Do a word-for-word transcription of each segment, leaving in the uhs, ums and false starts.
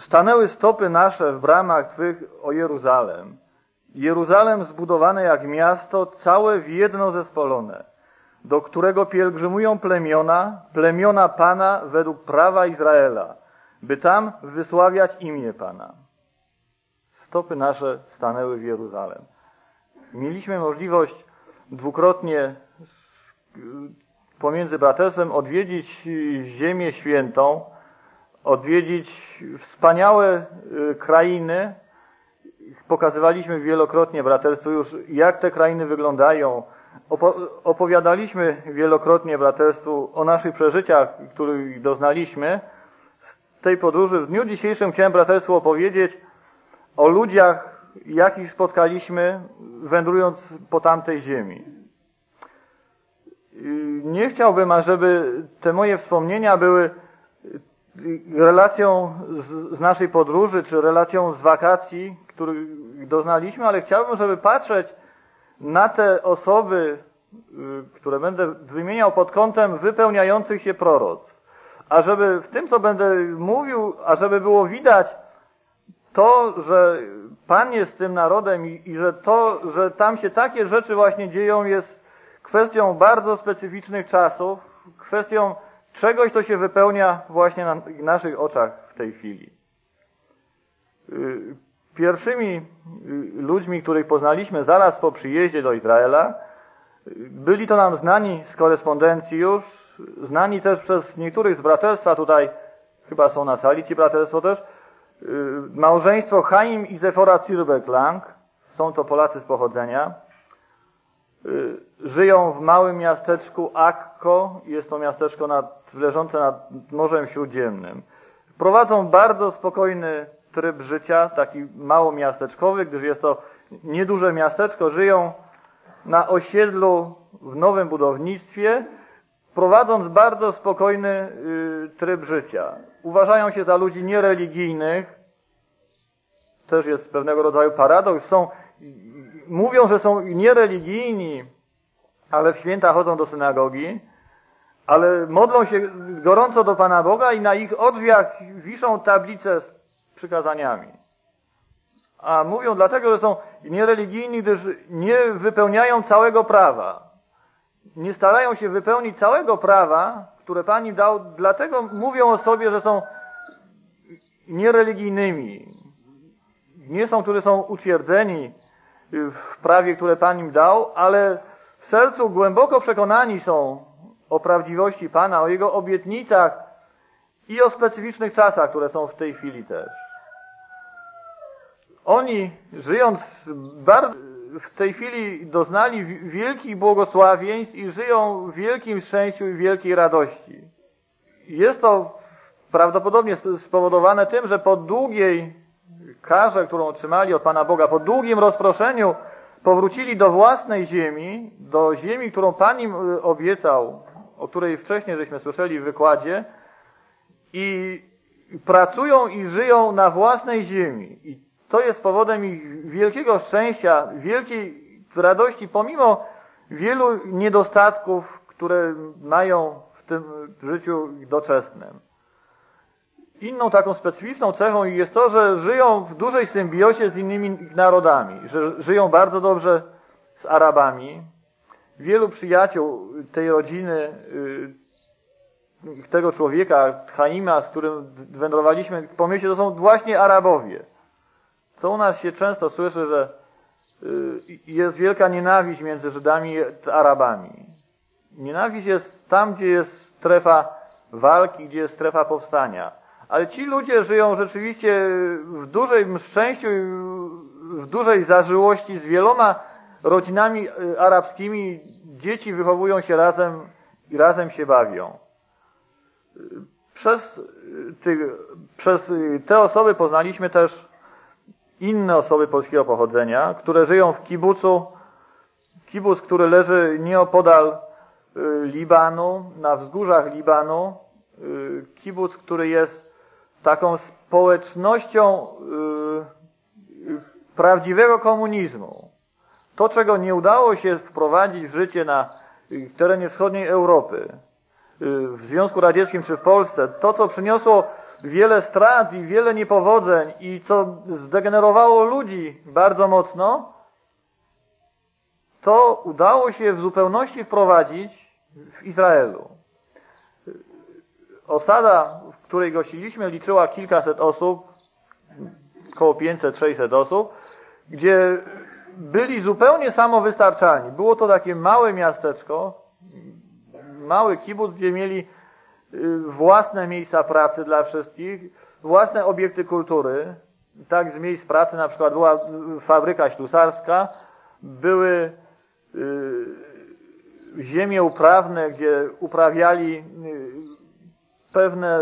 stanęły stopy nasze w bramach Twych, o Jeruzalem. Jeruzalem zbudowane jak miasto, całe w jedno zespolone, do którego pielgrzymują plemiona, plemiona Pana według prawa Izraela, by tam wysławiać imię Pana. Stopy nasze stanęły w Jeruzalem. Mieliśmy możliwość dwukrotnie pomiędzy braterstwem odwiedzić Ziemię Świętą, odwiedzić wspaniałe krainy. Pokazywaliśmy wielokrotnie braterstwu już, jak te krainy wyglądają. Opowiadaliśmy wielokrotnie braterstwu o naszych przeżyciach, których doznaliśmy z tej podróży. W dniu dzisiejszym chciałem braterstwu opowiedzieć o ludziach, jakich spotkaliśmy, wędrując po tamtej ziemi. Nie chciałbym, ażeby te moje wspomnienia były relacją z, z naszej podróży, czy relacją z wakacji, których doznaliśmy, ale chciałbym, żeby patrzeć na te osoby, które będę wymieniał pod kątem wypełniających się proroctw. A żeby w tym, co będę mówił, a żeby było widać to, że Pan jest z tym narodem i, i że to, że tam się takie rzeczy właśnie dzieją, jest kwestią bardzo specyficznych czasów, kwestią czegoś, co się wypełnia właśnie na naszych oczach w tej chwili. Pierwszymi ludźmi, których poznaliśmy zaraz po przyjeździe do Izraela, byli to nam znani z korespondencji już, znani też przez niektórych z braterstwa, tutaj chyba są na sali ci braterstwo też, małżeństwo Chaim i Zefora Zirbek-Lang, są to Polacy z pochodzenia, żyją w małym miasteczku Akko, jest to miasteczko nad, leżące nad Morzem Śródziemnym. Prowadzą bardzo spokojny tryb życia, taki mało miasteczkowy, gdyż jest to nieduże miasteczko, żyją na osiedlu w nowym budownictwie, prowadząc bardzo spokojny y, tryb życia. Uważają się za ludzi niereligijnych, też jest pewnego rodzaju paradoks, są, mówią, że są niereligijni, ale w święta chodzą do synagogi, ale modlą się gorąco do Pana Boga i na ich drzwiach wiszą tablice z przykazaniami. A mówią dlatego, że są niereligijni, gdyż nie wypełniają całego prawa. Nie starają się wypełnić całego prawa, które Pan im dał, dlatego mówią o sobie, że są niereligijnymi. Nie są, którzy są utwierdzeni w prawie, które Pan im dał, ale w sercu głęboko przekonani są o prawdziwości Pana, o Jego obietnicach i o specyficznych czasach, które są w tej chwili też. Oni, żyjąc bardzo, w tej chwili doznali wielkich błogosławieństw i żyją w wielkim szczęściu i wielkiej radości. Jest to prawdopodobnie spowodowane tym, że po długiej karze, którą otrzymali od Pana Boga, po długim rozproszeniu, powrócili do własnej ziemi, do ziemi, którą Pan im obiecał, o której wcześniej żeśmy słyszeli w wykładzie, i pracują i żyją na własnej ziemi. I to jest powodem ich wielkiego szczęścia, wielkiej radości, pomimo wielu niedostatków, które mają w tym życiu doczesnym. Inną taką specyficzną cechą jest to, że żyją w dużej symbiozie z innymi narodami, że żyją bardzo dobrze z Arabami. Wielu przyjaciół tej rodziny, tego człowieka, Chaima, z którym wędrowaliśmy po mieście, to są właśnie Arabowie. Co u nas się często słyszy, że jest wielka nienawiść między Żydami i Arabami. Nienawiść jest tam, gdzie jest strefa walki, gdzie jest strefa powstania. Ale ci ludzie żyją rzeczywiście w dużym szczęściu i w dużej zażyłości z wieloma rodzinami arabskimi. Dzieci wychowują się razem i razem się bawią. Przez, tych, przez te osoby poznaliśmy też inne osoby polskiego pochodzenia, które żyją w kibucu, kibuc, który leży nieopodal Libanu, na wzgórzach Libanu, kibuc, który jest taką społecznością prawdziwego komunizmu. To, czego nie udało się wprowadzić w życie na terenie wschodniej Europy, w Związku Radzieckim czy w Polsce, to, co przyniosło wiele strat i wiele niepowodzeń i co zdegenerowało ludzi bardzo mocno, to udało się w zupełności wprowadzić w Izraelu. Osada, w której gościliśmy, liczyła kilkaset osób, około pięćset sześćset osób, gdzie byli zupełnie samowystarczalni. Było to takie małe miasteczko, mały kibuc, gdzie mieli własne miejsca pracy dla wszystkich, własne obiekty kultury. Tak z miejsc pracy na przykład była fabryka ślusarska, były ziemie uprawne, gdzie uprawiali pewne,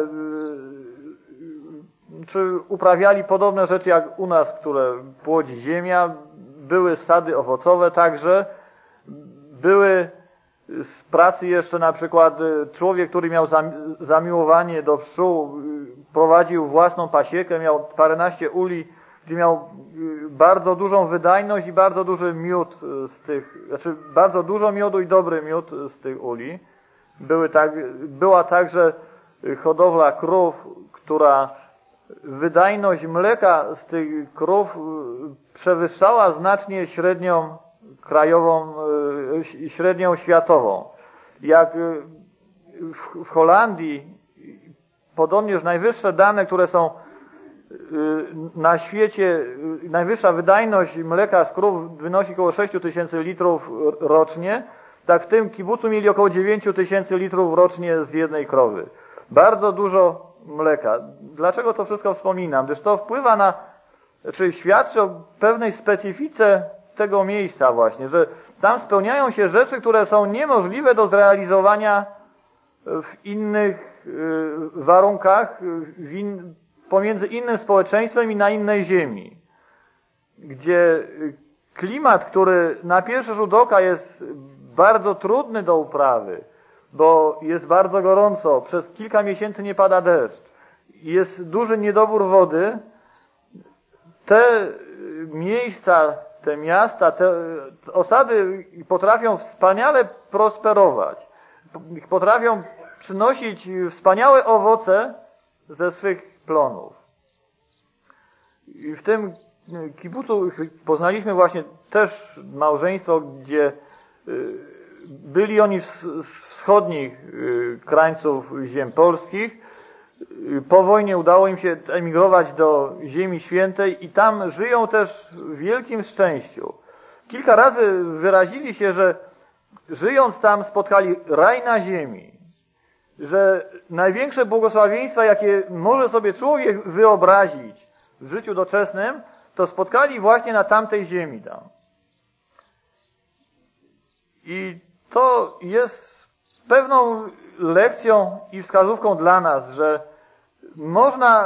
czy uprawiali podobne rzeczy jak u nas, które płodzi ziemia. Były sady owocowe także, były z pracy jeszcze na przykład człowiek, który miał zamiłowanie do pszczół, prowadził własną pasiekę, miał paręnaście uli, gdzie miał bardzo dużą wydajność i bardzo duży miód z tych, znaczy bardzo dużo miodu i dobry miód z tych uli. Były tak, była także hodowla krów, która wydajność mleka z tych krów przewyższała znacznie średnią krajową, średnią światową. Jak w Holandii, podobnież najwyższe dane, które są na świecie, najwyższa wydajność mleka z krów wynosi około sześć tysięcy litrów rocznie, tak w tym kibucu mieli około dziewięć tysięcy litrów rocznie z jednej krowy. Bardzo dużo mleka. Dlaczego to wszystko wspominam? Gdyż to wpływa na, czy świadczy o pewnej specyfice tego miejsca właśnie, że tam spełniają się rzeczy, które są niemożliwe do zrealizowania w innych warunkach, w in, pomiędzy innym społeczeństwem i na innej ziemi, gdzie klimat, który na pierwszy rzut oka jest bardzo trudny do uprawy, bo jest bardzo gorąco, przez kilka miesięcy nie pada deszcz, jest duży niedobór wody, te miejsca, te miasta, te osady potrafią wspaniale prosperować, potrafią przynosić wspaniałe owoce ze swych plonów. I w tym kibucu poznaliśmy właśnie też małżeństwo, gdzie byli oni z wschodnich krańców ziem polskich. Po wojnie udało im się emigrować do Ziemi Świętej i tam żyją też w wielkim szczęściu. Kilka razy wyrazili się, że żyjąc tam spotkali raj na ziemi, że największe błogosławieństwa, jakie może sobie człowiek wyobrazić w życiu doczesnym, to spotkali właśnie na tamtej ziemi tam. I to jest pewną lekcją i wskazówką dla nas, że można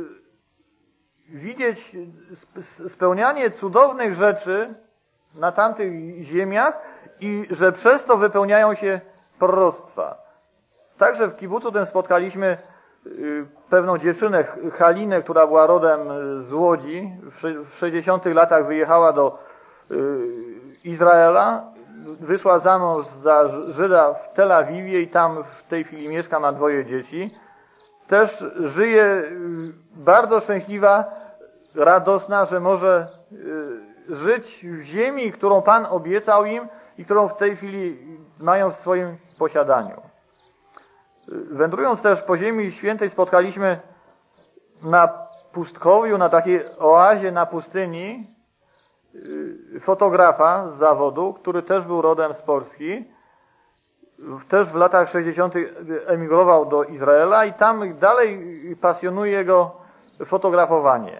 widzieć spełnianie cudownych rzeczy na tamtych ziemiach i że przez to wypełniają się proroctwa. Także w kibucu tym spotkaliśmy pewną dziewczynę, Halinę, która była rodem z Łodzi. W sześćdziesiątych latach wyjechała do Izraela, wyszła za mąż za Żyda w Tel Awiwie i tam w tej chwili mieszka, ma dwoje dzieci. Też żyje bardzo szczęśliwa, radosna, że może żyć w ziemi, którą Pan obiecał im i którą w tej chwili mają w swoim posiadaniu. Wędrując też po Ziemi Świętej spotkaliśmy na pustkowiu, na takiej oazie na pustyni fotografa z zawodu, który też był rodem z Polski. Też w latach sześćdziesiątych emigrował do Izraela i tam dalej pasjonuje go fotografowanie.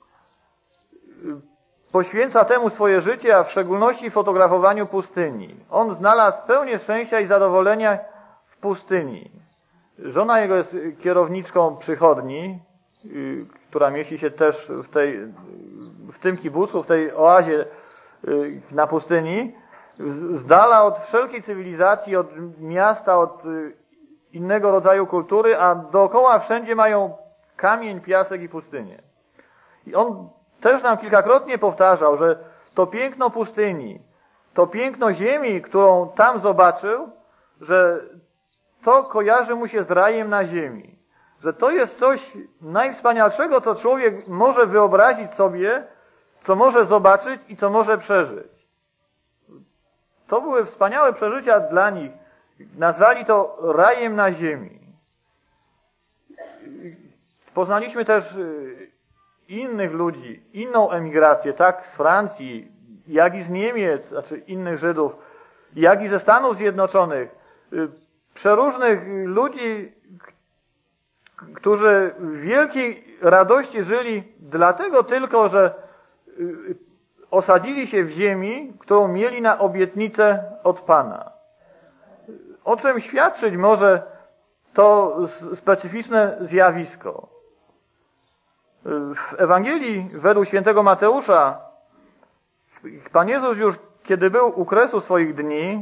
Poświęca temu swoje życie, a w szczególności fotografowaniu pustyni. On znalazł pełnię szczęścia i zadowolenia w pustyni. Żona jego jest kierowniczką przychodni, która mieści się też w, tej, w tym kibucu, w tej oazie na pustyni, z dala od wszelkiej cywilizacji, od miasta, od innego rodzaju kultury, a dookoła wszędzie mają kamień, piasek i pustynię. I on też nam kilkakrotnie powtarzał, że to piękno pustyni, to piękno ziemi, którą tam zobaczył, że to kojarzy mu się z rajem na ziemi. że to jest coś najwspanialszego, co człowiek może wyobrazić sobie, co może zobaczyć i co może przeżyć. To były wspaniałe przeżycia dla nich. Nazwali to rajem na ziemi. Poznaliśmy też innych ludzi, inną emigrację, tak z Francji, jak i z Niemiec, znaczy innych Żydów, jak i ze Stanów Zjednoczonych. Przeróżnych ludzi, którzy w wielkiej radości żyli dlatego tylko, że osadzili się w ziemi, którą mieli na obietnicę od Pana. O czym świadczyć może to specyficzne zjawisko? W Ewangelii według świętego Mateusza Pan Jezus już, kiedy był u kresu swoich dni,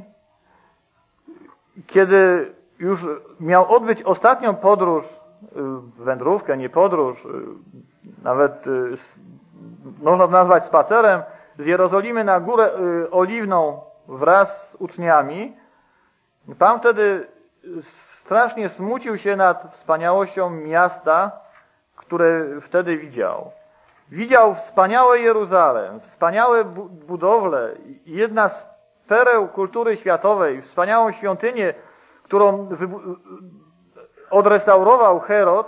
kiedy już miał odbyć ostatnią podróż, wędrówkę, nie podróż, nawet można to nazwać spacerem, z Jerozolimy na Górę Oliwną wraz z uczniami, Pan wtedy strasznie smucił się nad wspaniałością miasta, które wtedy widział. Widział wspaniałe Jeruzalem, wspaniałe budowle, jedna z pereł kultury światowej, wspaniałą świątynię, którą odrestaurował Herod.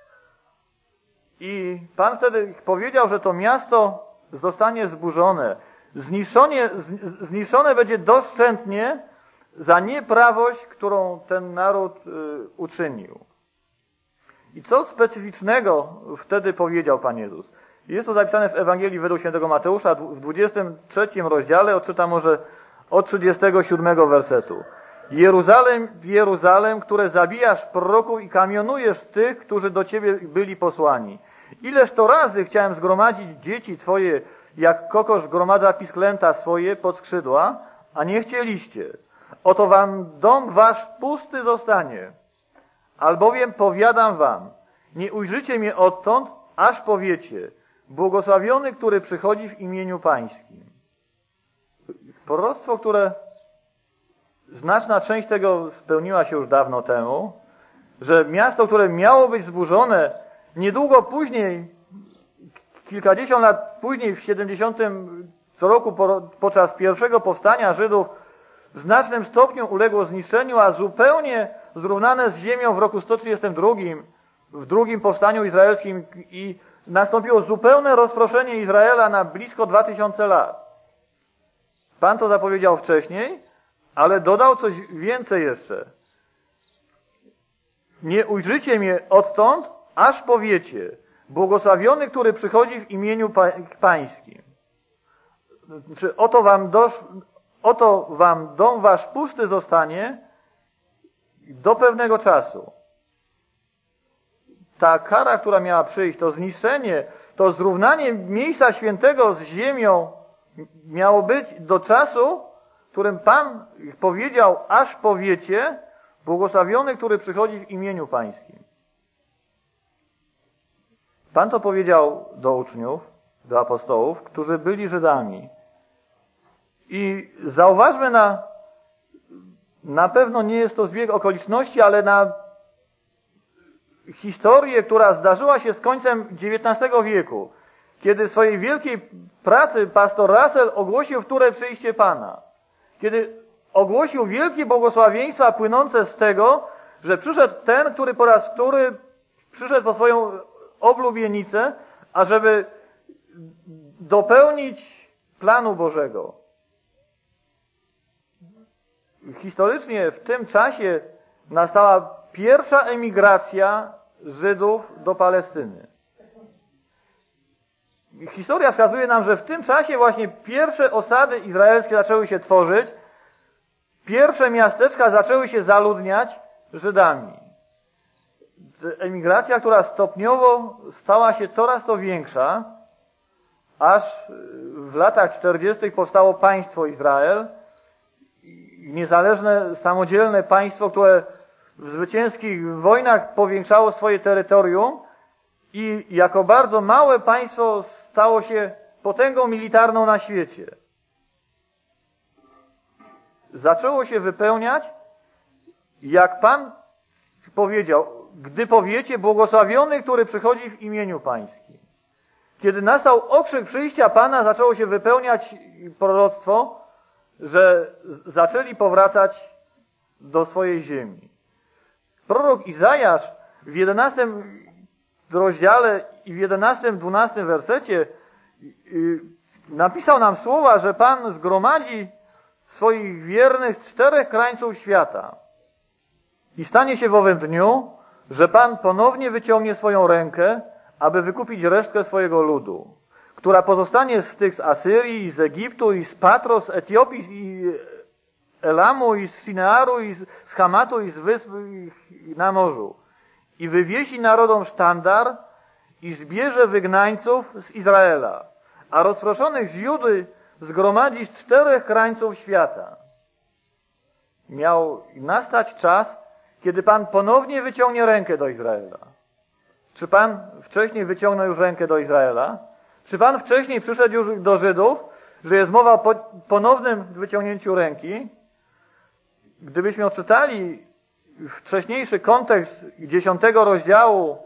I Pan wtedy powiedział, że to miasto zostanie zburzone. Zniszczone, zniszczone będzie doszczętnie za nieprawość, którą ten naród uczynił. I co specyficznego wtedy powiedział Pan Jezus? Jest to zapisane w Ewangelii według świętego Mateusza w dwudziestym trzecim rozdziale, odczytam może od trzydziestego siódmego wersetu. Jeruzalem, Jeruzalem, które zabijasz proroków i kamionujesz tych, którzy do Ciebie byli posłani. Ileż to razy chciałem zgromadzić dzieci Twoje, jak kokosz gromadza pisklęta swoje pod skrzydła, a nie chcieliście. Oto wam dom wasz pusty zostanie. Albowiem powiadam wam, nie ujrzycie mnie odtąd, aż powiecie, błogosławiony, który przychodzi w imieniu Pańskim. Proroctwo, które znaczna część tego spełniła się już dawno temu, że miasto, które miało być zburzone, niedługo później, kilkadziesiąt lat później, w siedemdziesiątym roku podczas pierwszego powstania Żydów, w znacznym stopniu uległo zniszczeniu, a zupełnie zrównane z ziemią w roku sto trzydziestym drugim, w drugim powstaniu izraelskim, i nastąpiło zupełne rozproszenie Izraela na blisko dwa tysiące lat. Pan to zapowiedział wcześniej, ale dodał coś więcej jeszcze. Nie ujrzycie mnie odtąd, aż powiecie, błogosławiony, który przychodzi w imieniu Pańskim. Znaczy, oto wam dosz, oto wam dom wasz pusty zostanie do pewnego czasu. Ta kara, która miała przyjść, to zniszczenie, to zrównanie miejsca świętego z ziemią miało być do czasu, w którym Pan powiedział, aż powiecie, błogosławiony, który przychodzi w imieniu Pańskim. Pan to powiedział do uczniów, do apostołów, którzy byli Żydami. I zauważmy na, na pewno nie jest to zbieg okoliczności, ale na historię, która zdarzyła się z końcem dziewiętnastego wieku, kiedy w swojej wielkiej pracy pastor Russell ogłosił wtóre przyjście Pana. Kiedy ogłosił wielkie błogosławieństwa płynące z tego, że przyszedł ten, który po raz wtóry przyszedł po swoją oblubienicę, ażeby dopełnić planu Bożego. Historycznie w tym czasie nastała pierwsza emigracja Żydów do Palestyny. Historia wskazuje nam, że w tym czasie właśnie pierwsze osady izraelskie zaczęły się tworzyć, pierwsze miasteczka zaczęły się zaludniać Żydami. Emigracja, która stopniowo stała się coraz to większa, aż w latach czterdziestych powstało państwo Izrael, niezależne, samodzielne państwo, które w zwycięskich wojnach powiększało swoje terytorium i jako bardzo małe państwo stało się potęgą militarną na świecie. Zaczęło się wypełniać, jak Pan powiedział, gdy powiecie, błogosławiony, który przychodzi w imieniu Pańskim. Kiedy nastał okrzyk przyjścia Pana, zaczęło się wypełniać proroctwo, że zaczęli powracać do swojej ziemi. Prorok Izajasz w jedenastym rozdziale i w jedenastym, dwunastym wersecie napisał nam słowa, że Pan zgromadzi swoich wiernych z czterech krańców świata. I stanie się w owym dniu, że Pan ponownie wyciągnie swoją rękę, aby wykupić resztkę swojego ludu, która pozostanie z tych z Asyrii, i z Egiptu, i z Patros, z Etiopii, i Elamu, i z Sinearu, i z Hamatu, i z wysp na morzu. I wywiesi narodom sztandar i zbierze wygnańców z Izraela, a rozproszonych z Judy zgromadzi z czterech krańców świata. Miał nastać czas, kiedy Pan ponownie wyciągnie rękę do Izraela. Czy Pan wcześniej wyciągnął już rękę do Izraela? Czy Pan wcześniej przyszedł już do Żydów, że jest mowa o ponownym wyciągnięciu ręki? Gdybyśmy odczytali wcześniejszy kontekst dziesiątego rozdziału,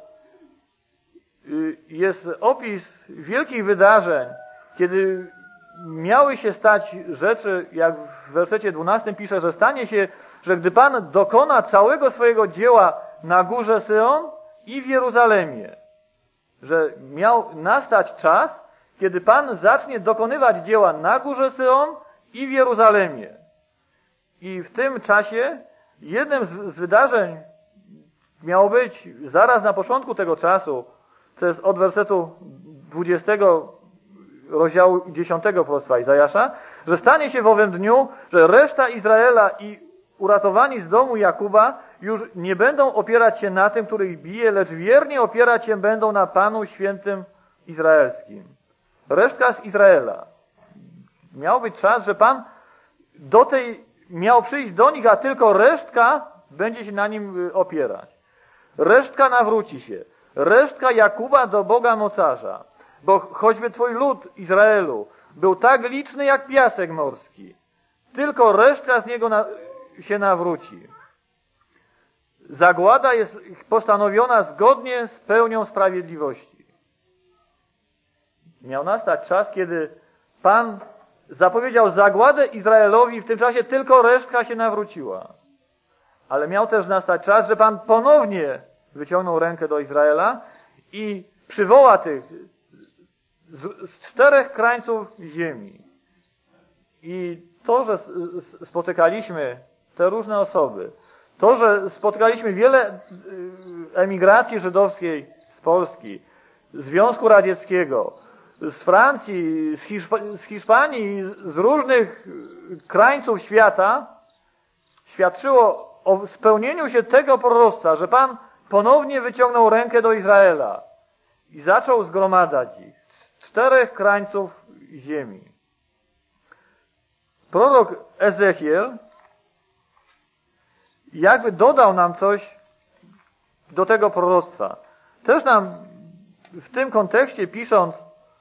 jest opis wielkich wydarzeń, kiedy miały się stać rzeczy, jak w wersecie dwunastym pisze, że stanie się, że gdy Pan dokona całego swojego dzieła na górze Syjon i w Jeruzalemie, że miał nastać czas, kiedy Pan zacznie dokonywać dzieła na górze Syjon i w Jeruzalemie. I w tym czasie jednym z, z wydarzeń miało być zaraz na początku tego czasu, to jest od wersetu dwudziestego rozdziału dziesiątego proroctwa Izajasza, że stanie się w owym dniu, że reszta Izraela i uratowani z domu Jakuba już nie będą opierać się na tym, który ich bije, lecz wiernie opierać się będą na Panu Świętym Izraelskim. Resztka z Izraela. Miał być czas, że Pan do tej miał przyjść do nich, a tylko resztka będzie się na nim opierać. Resztka nawróci się. Resztka Jakuba do Boga mocarza. Bo choćby twój lud Izraelu był tak liczny jak piasek morski, tylko resztka z niego na, się nawróci. Zagłada jest postanowiona zgodnie z pełnią sprawiedliwości. Miał nastać czas, kiedy Pan zapowiedział zagładę Izraelowi, w tym czasie tylko resztka się nawróciła. Ale miał też nastać czas, że Pan ponownie wyciągnął rękę do Izraela i przywoła tych z, z czterech krańców ziemi. I to, że spotykaliśmy te różne osoby, to, że spotkaliśmy wiele emigracji żydowskiej z Polski, Związku Radzieckiego, z Francji, z, Hiszp- z Hiszpanii, z różnych krańców świata, świadczyło o spełnieniu się tego proroctwa, że Pan ponownie wyciągnął rękę do Izraela i zaczął zgromadzać ich z czterech krańców ziemi. Prorok Ezechiel jakby dodał nam coś do tego proroctwa. Też nam w tym kontekście pisząc,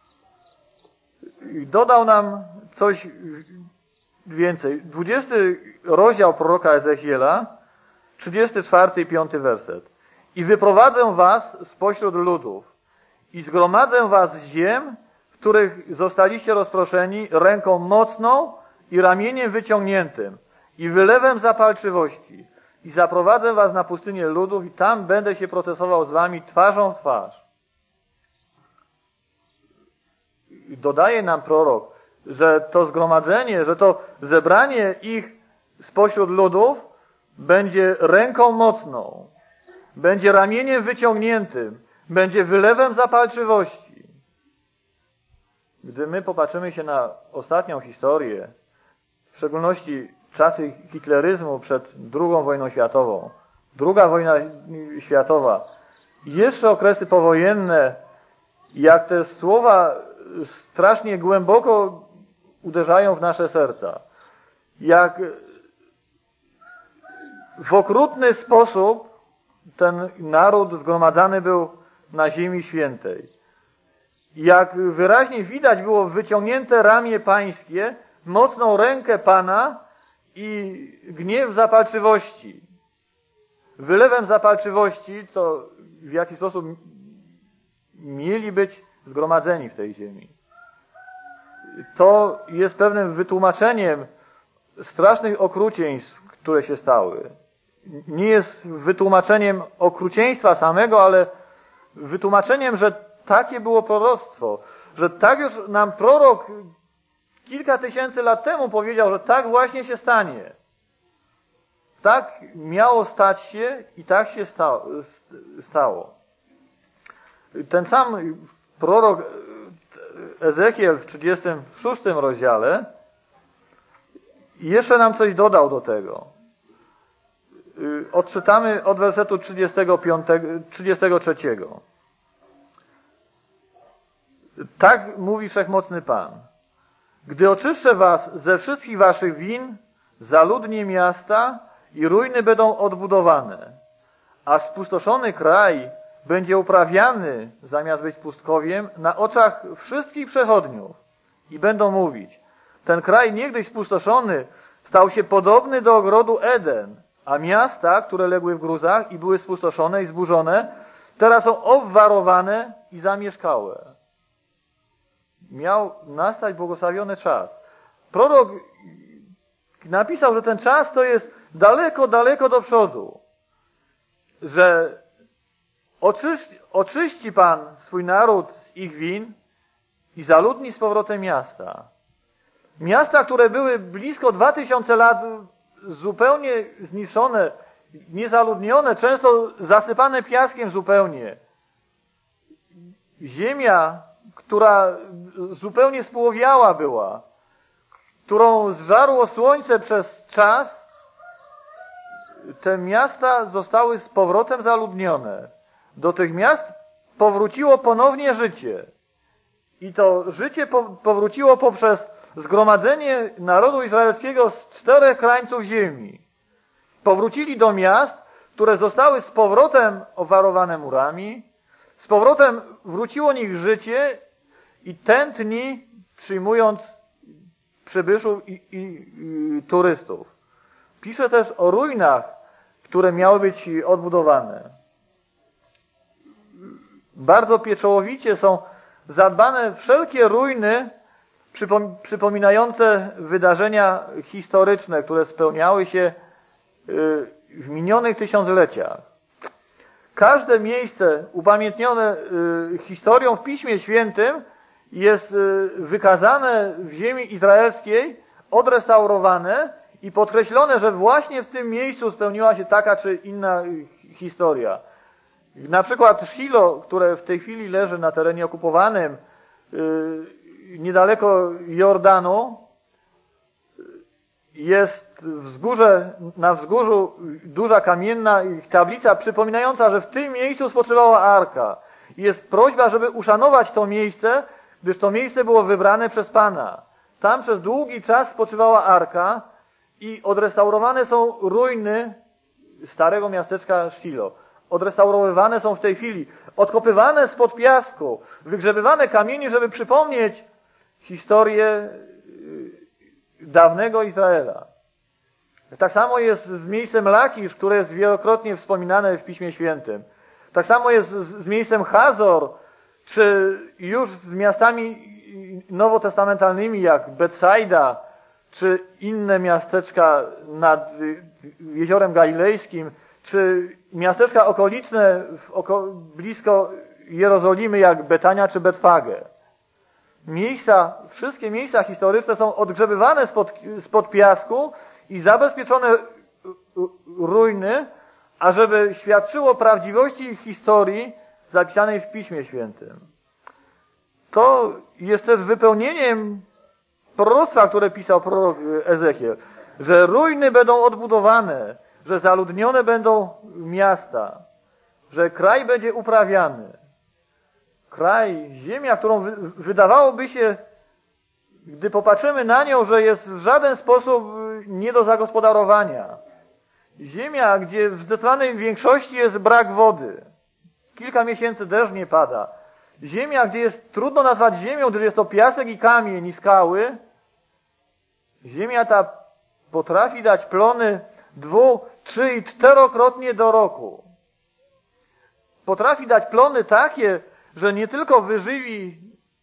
dodał nam coś więcej. dwudziesty rozdział proroka Ezechiela, trzydziesty czwarty i piąty werset. I wyprowadzę was spośród ludów i zgromadzę was z ziem, w których zostaliście rozproszeni ręką mocną i ramieniem wyciągniętym i wylewem zapalczywości. I zaprowadzę was na pustynię ludów i tam będę się procesował z wami twarzą w twarz. I dodaje nam prorok, że to zgromadzenie, że to zebranie ich spośród ludów będzie ręką mocną, będzie ramieniem wyciągniętym, będzie wylewem zapalczywości. Gdy my popatrzymy się na ostatnią historię, w szczególności czasy hitleryzmu przed drugą wojną światową, druga wojna światowa, jeszcze okresy powojenne, jak te słowa strasznie głęboko uderzają w nasze serca. Jak w okrutny sposób ten naród zgromadzany był na ziemi świętej. Jak wyraźnie widać było wyciągnięte ramię pańskie, mocną rękę Pana i gniew zapalczywości. wylewem zapalczywości, co w jaki sposób mieli być zgromadzeni w tej ziemi. To jest pewnym wytłumaczeniem strasznych okrucieństw, które się stały. Nie jest wytłumaczeniem okrucieństwa samego, ale wytłumaczeniem, że takie było proroctwo, że tak już nam prorok kilka tysięcy lat temu powiedział, że tak właśnie się stanie. Tak miało stać się i tak się stało. Ten sam prorok Ezechiel w trzydziestym szóstym rozdziale jeszcze nam coś dodał do tego. Odczytamy od wersetu trzydziestego piątego, trzydziestego trzeciego. Tak mówi Wszechmocny Pan. Gdy oczyszczę was ze wszystkich waszych win, zaludnię miasta i ruiny będą odbudowane, a spustoszony kraj będzie uprawiany, zamiast być pustkowiem, na oczach wszystkich przechodniów i będą mówić: ten kraj niegdyś spustoszony stał się podobny do ogrodu Eden, a miasta, które legły w gruzach i były spustoszone i zburzone, teraz są obwarowane i zamieszkałe. Miał nastać błogosławiony czas. Prorok napisał, że ten czas to jest daleko, daleko do przodu. Że oczyści, oczyści Pan swój naród z ich win i zaludni z powrotem miasta. Miasta, które były blisko dwa tysiące lat zupełnie zniszczone, niezaludnione, często zasypane piaskiem zupełnie. Ziemia, która zupełnie spłowiała była, którą zżarło słońce przez czas, te miasta zostały z powrotem zaludnione. Do tych miast powróciło ponownie życie. I to życie powróciło poprzez zgromadzenie narodu izraelskiego z czterech krańców ziemi. Powrócili do miast, które zostały z powrotem obwarowane murami, z powrotem wróciło nich życie i tętni, przyjmując przybyszów i, i, i turystów. Pisze też o ruinach, które miały być odbudowane. Bardzo pieczołowicie są zadbane wszelkie ruiny przypom- przypominające wydarzenia historyczne, które spełniały się w minionych tysiącleciach. Każde miejsce upamiętnione historią w Piśmie Świętym jest wykazane w ziemi izraelskiej, odrestaurowane i podkreślone, że właśnie w tym miejscu spełniła się taka czy inna historia. Na przykład Shilo, które w tej chwili leży na terenie okupowanym, niedaleko Jordanu, jest wzgórze, na wzgórzu duża kamienna tablica przypominająca, że w tym miejscu spoczywała arka. I jest prośba, żeby uszanować to miejsce, gdyż to miejsce było wybrane przez Pana. Tam przez długi czas spoczywała arka i odrestaurowane są ruiny starego miasteczka Shilo. Odrestaurowywane są w tej chwili, odkopywane spod piasku, wygrzebywane kamienie, żeby przypomnieć historię dawnego Izraela. Tak samo jest z miejscem Lakisz, które jest wielokrotnie wspominane w Piśmie Świętym. Tak samo jest z miejscem Hazor, czy już z miastami nowotestamentalnymi jak Betsaida, czy inne miasteczka nad Jeziorem Galilejskim, czy miasteczka okoliczne w oko, blisko Jerozolimy jak Betania czy Betfage. Miejsca, wszystkie miejsca historyczne są odgrzebywane spod, spod piasku i zabezpieczone ruiny, ażeby świadczyło prawdziwości historii zapisanej w Piśmie Świętym. To jest też wypełnieniem proroctwa, które pisał prorok Ezechiel, że ruiny będą odbudowane, że zaludnione będą miasta, że kraj będzie uprawiany. Kraj, ziemia, którą wydawałoby się, gdy popatrzymy na nią, że jest w żaden sposób nie do zagospodarowania. Ziemia, gdzie w zdecydowanej większości jest brak wody. Kilka miesięcy deszcz nie pada. Ziemia, gdzie jest trudno nazwać ziemią, gdyż jest to piasek i kamień i skały. Ziemia ta potrafi dać plony dwu, trzy i czterokrotnie do roku. Potrafi dać plony takie, że nie tylko wyżywi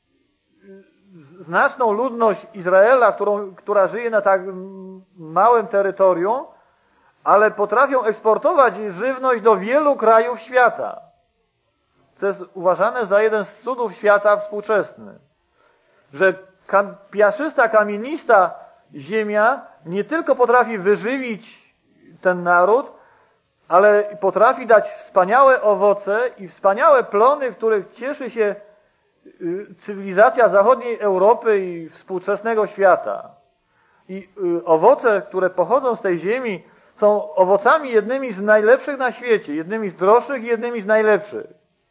znaczną ludność Izraela, którą, która żyje na tak małym terytorium, ale potrafią eksportować żywność do wielu krajów świata. To jest uważane za jeden z cudów świata współczesny. Że kam, piaszysta, kamienista ziemia nie tylko potrafi wyżywić ten naród, ale potrafi dać wspaniałe owoce i wspaniałe plony, których cieszy się cywilizacja zachodniej Europy i współczesnego świata. I owoce, które pochodzą z tej ziemi, są owocami jednymi z najlepszych na świecie, jednymi z droższych i jednymi z najlepszych.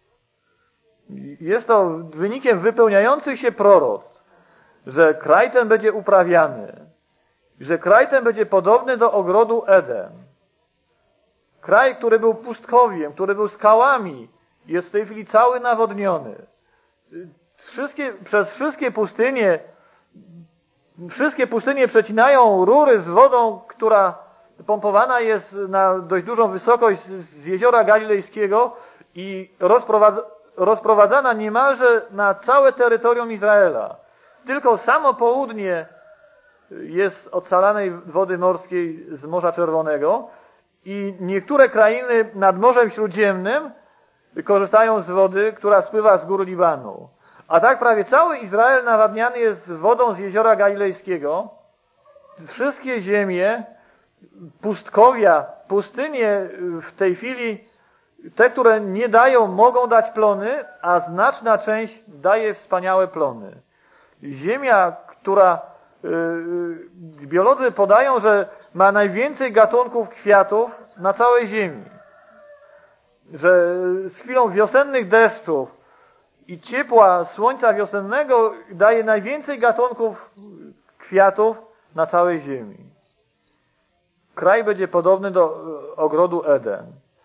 Jest to wynikiem wypełniających się proroctw, że kraj ten będzie uprawiany, że kraj ten będzie podobny do ogrodu Eden. Kraj, który był pustkowiem, który był skałami, jest w tej chwili cały nawodniony. Wszystkie, przez wszystkie pustynie, wszystkie pustynie przecinają rury z wodą, która pompowana jest na dość dużą wysokość z jeziora Galilejskiego i rozprowadza, rozprowadzana niemalże na całe terytorium Izraela. Tylko samo południe jest ocalanej wody morskiej z Morza Czerwonego i niektóre krainy nad Morzem Śródziemnym korzystają z wody, która spływa z gór Libanu. A tak prawie cały Izrael nawadniany jest wodą z jeziora Galilejskiego. Wszystkie ziemie, pustkowia, pustynie w tej chwili, te, które nie dają, mogą dać plony, a znaczna część daje wspaniałe plony. Ziemia, która yy, biolodzy podają, że ma najwięcej gatunków kwiatów na całej ziemi. Że z chwilą wiosennych deszczów i ciepła słońca wiosennego daje najwięcej gatunków kwiatów na całej ziemi. Kraj będzie podobny do ogrodu Eden.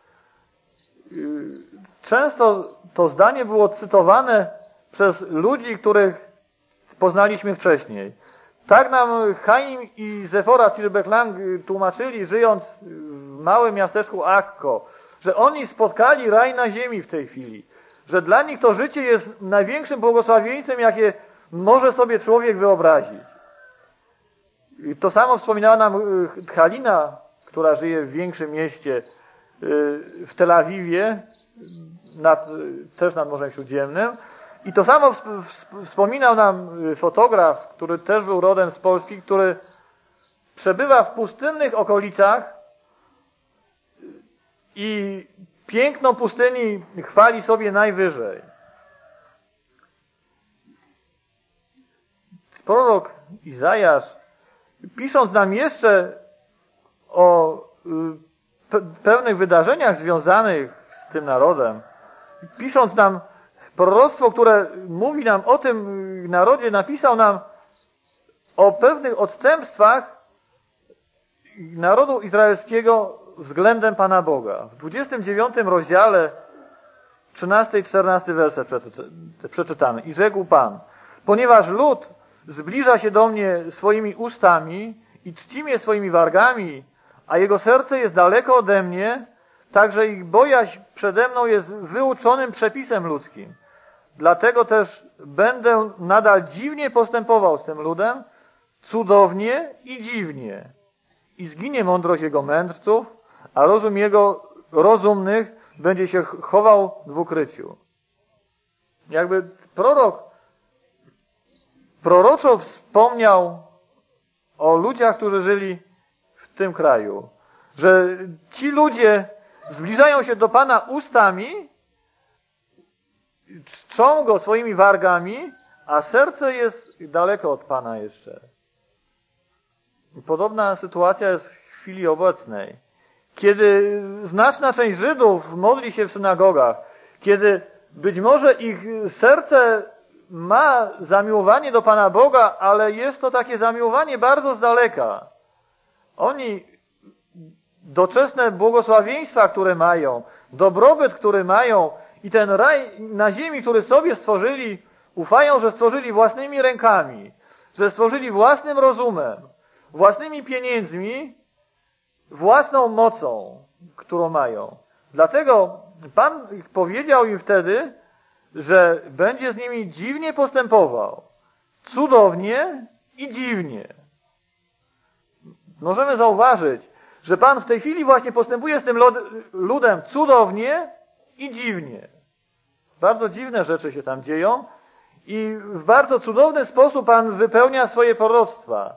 Często to zdanie było cytowane przez ludzi, których poznaliśmy wcześniej. Tak nam Chaim i Zefora Tzibek-Lang tłumaczyli, żyjąc w małym miasteczku Akko, że oni spotkali raj na ziemi w tej chwili. Że dla nich to życie jest największym błogosławieństwem, jakie może sobie człowiek wyobrazić. I to samo wspominała nam Halina, która żyje w większym mieście, w Tel Awiwie, nad, też nad Morzem Śródziemnym. I to samo wspominał nam fotograf, który też był rodem z Polski, który przebywa w pustynnych okolicach i piękno pustyni chwali sobie najwyżej. Prorok Izajasz, pisząc nam jeszcze o pewnych wydarzeniach związanych z tym narodem, pisząc nam proroctwo, które mówi nam o tym narodzie, napisał nam o pewnych odstępstwach narodu izraelskiego względem Pana Boga. W dwudziestym dziewiątym rozdziale, trzynasty i czternasty werset przeczytamy. I rzekł Pan, ponieważ lud zbliża się do mnie swoimi ustami i czci mnie swoimi wargami, a jego serce jest daleko ode mnie, także ich bojaźń przede mną jest wyuczonym przepisem ludzkim. Dlatego też będę nadal dziwnie postępował z tym ludem, cudownie i dziwnie. I zginie mądrość jego mędrców, a rozum jego rozumnych będzie się chował w ukryciu. Jakby prorok proroczo wspomniał o ludziach, którzy żyli w tym kraju. Że ci ludzie zbliżają się do Pana ustami, czczą Go swoimi wargami, a serce jest daleko od Pana jeszcze. Podobna sytuacja jest w chwili obecnej. Kiedy znaczna część Żydów modli się w synagogach, kiedy być może ich serce ma zamiłowanie do Pana Boga, ale jest to takie zamiłowanie bardzo z daleka. Oni doczesne błogosławieństwa, które mają, dobrobyt, który mają i ten raj na ziemi, który sobie stworzyli, ufają, że stworzyli własnymi rękami, że stworzyli własnym rozumem, własnymi pieniędzmi, własną mocą, którą mają. Dlatego Pan powiedział im wtedy, że będzie z nimi dziwnie postępował. Cudownie i dziwnie. Możemy zauważyć, że Pan w tej chwili właśnie postępuje z tym ludem cudownie i dziwnie. Bardzo dziwne rzeczy się tam dzieją i w bardzo cudowny sposób Pan wypełnia swoje proroctwa.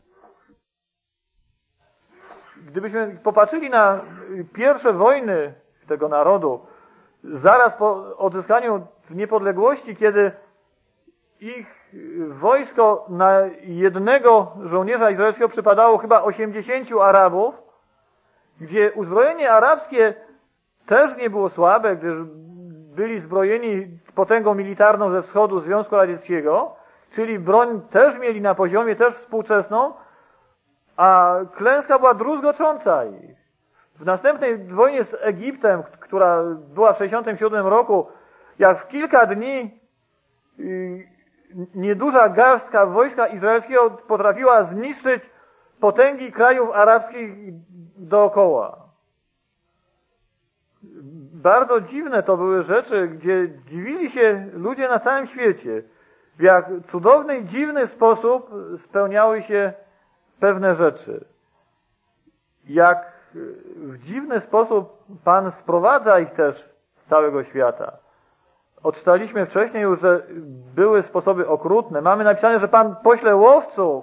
Gdybyśmy popatrzyli na pierwsze wojny tego narodu, zaraz po odzyskaniu niepodległości, kiedy ich wojsko na jednego żołnierza izraelskiego przypadało chyba osiemdziesięciu Arabów, gdzie uzbrojenie arabskie też nie było słabe, gdyż byli zbrojeni potęgą militarną ze wschodu Związku Radzieckiego, czyli broń też mieli na poziomie, też współczesną, a klęska była druzgocząca ich. W następnej wojnie z Egiptem, która była w sześćdziesiątym siódmym roku, jak w kilka dni nieduża garstka wojska izraelskiego potrafiła zniszczyć potęgi krajów arabskich dookoła. Bardzo dziwne to były rzeczy, gdzie dziwili się ludzie na całym świecie, w jak cudowny i dziwny sposób spełniały się pewne rzeczy. Jak w dziwny sposób Pan sprowadza ich też z całego świata. Odczytaliśmy wcześniej już, że były sposoby okrutne. Mamy napisane, że Pan pośle łowców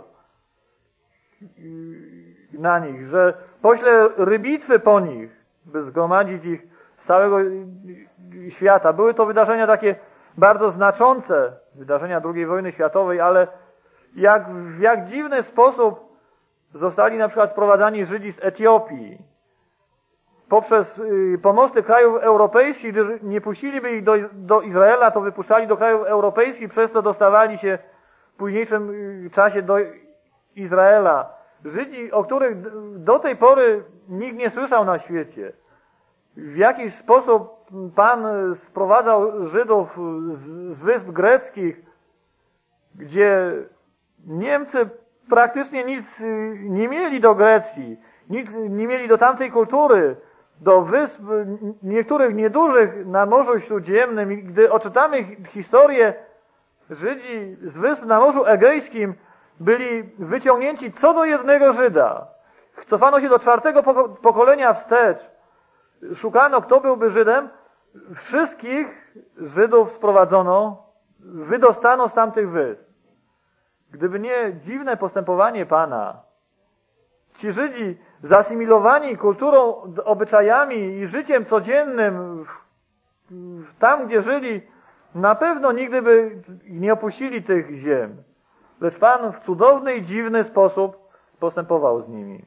na nich, że pośle rybitwy po nich, by zgromadzić ich z całego świata. Były to wydarzenia takie bardzo znaczące, wydarzenia drugiej wojny światowej, ale jak, w jak dziwny sposób zostali na przykład sprowadzani Żydzi z Etiopii poprzez pomosty krajów europejskich, gdyż nie puściliby ich do, do Izraela, to wypuszczali do krajów europejskich, przez to dostawali się w późniejszym czasie do Izraela. Żydzi, o których do tej pory nikt nie słyszał na świecie. W jakiś sposób Pan sprowadzał Żydów z, z wysp greckich, gdzie Niemcy praktycznie nic nie mieli do Grecji, nic nie mieli do tamtej kultury, do wysp niektórych niedużych na Morzu Śródziemnym. I gdy odczytamy historię, Żydzi z wysp na Morzu Egejskim byli wyciągnięci co do jednego Żyda. Cofano się do czwartego pokolenia wstecz. Szukano, kto byłby Żydem. Wszystkich Żydów sprowadzono, wydostano z tamtych wysp. Gdyby nie dziwne postępowanie Pana, ci Żydzi zasymilowani kulturą, obyczajami i życiem codziennym tam, gdzie żyli, na pewno nigdy by nie opuścili tych ziem. Lecz Pan w cudowny i dziwny sposób postępował z nimi.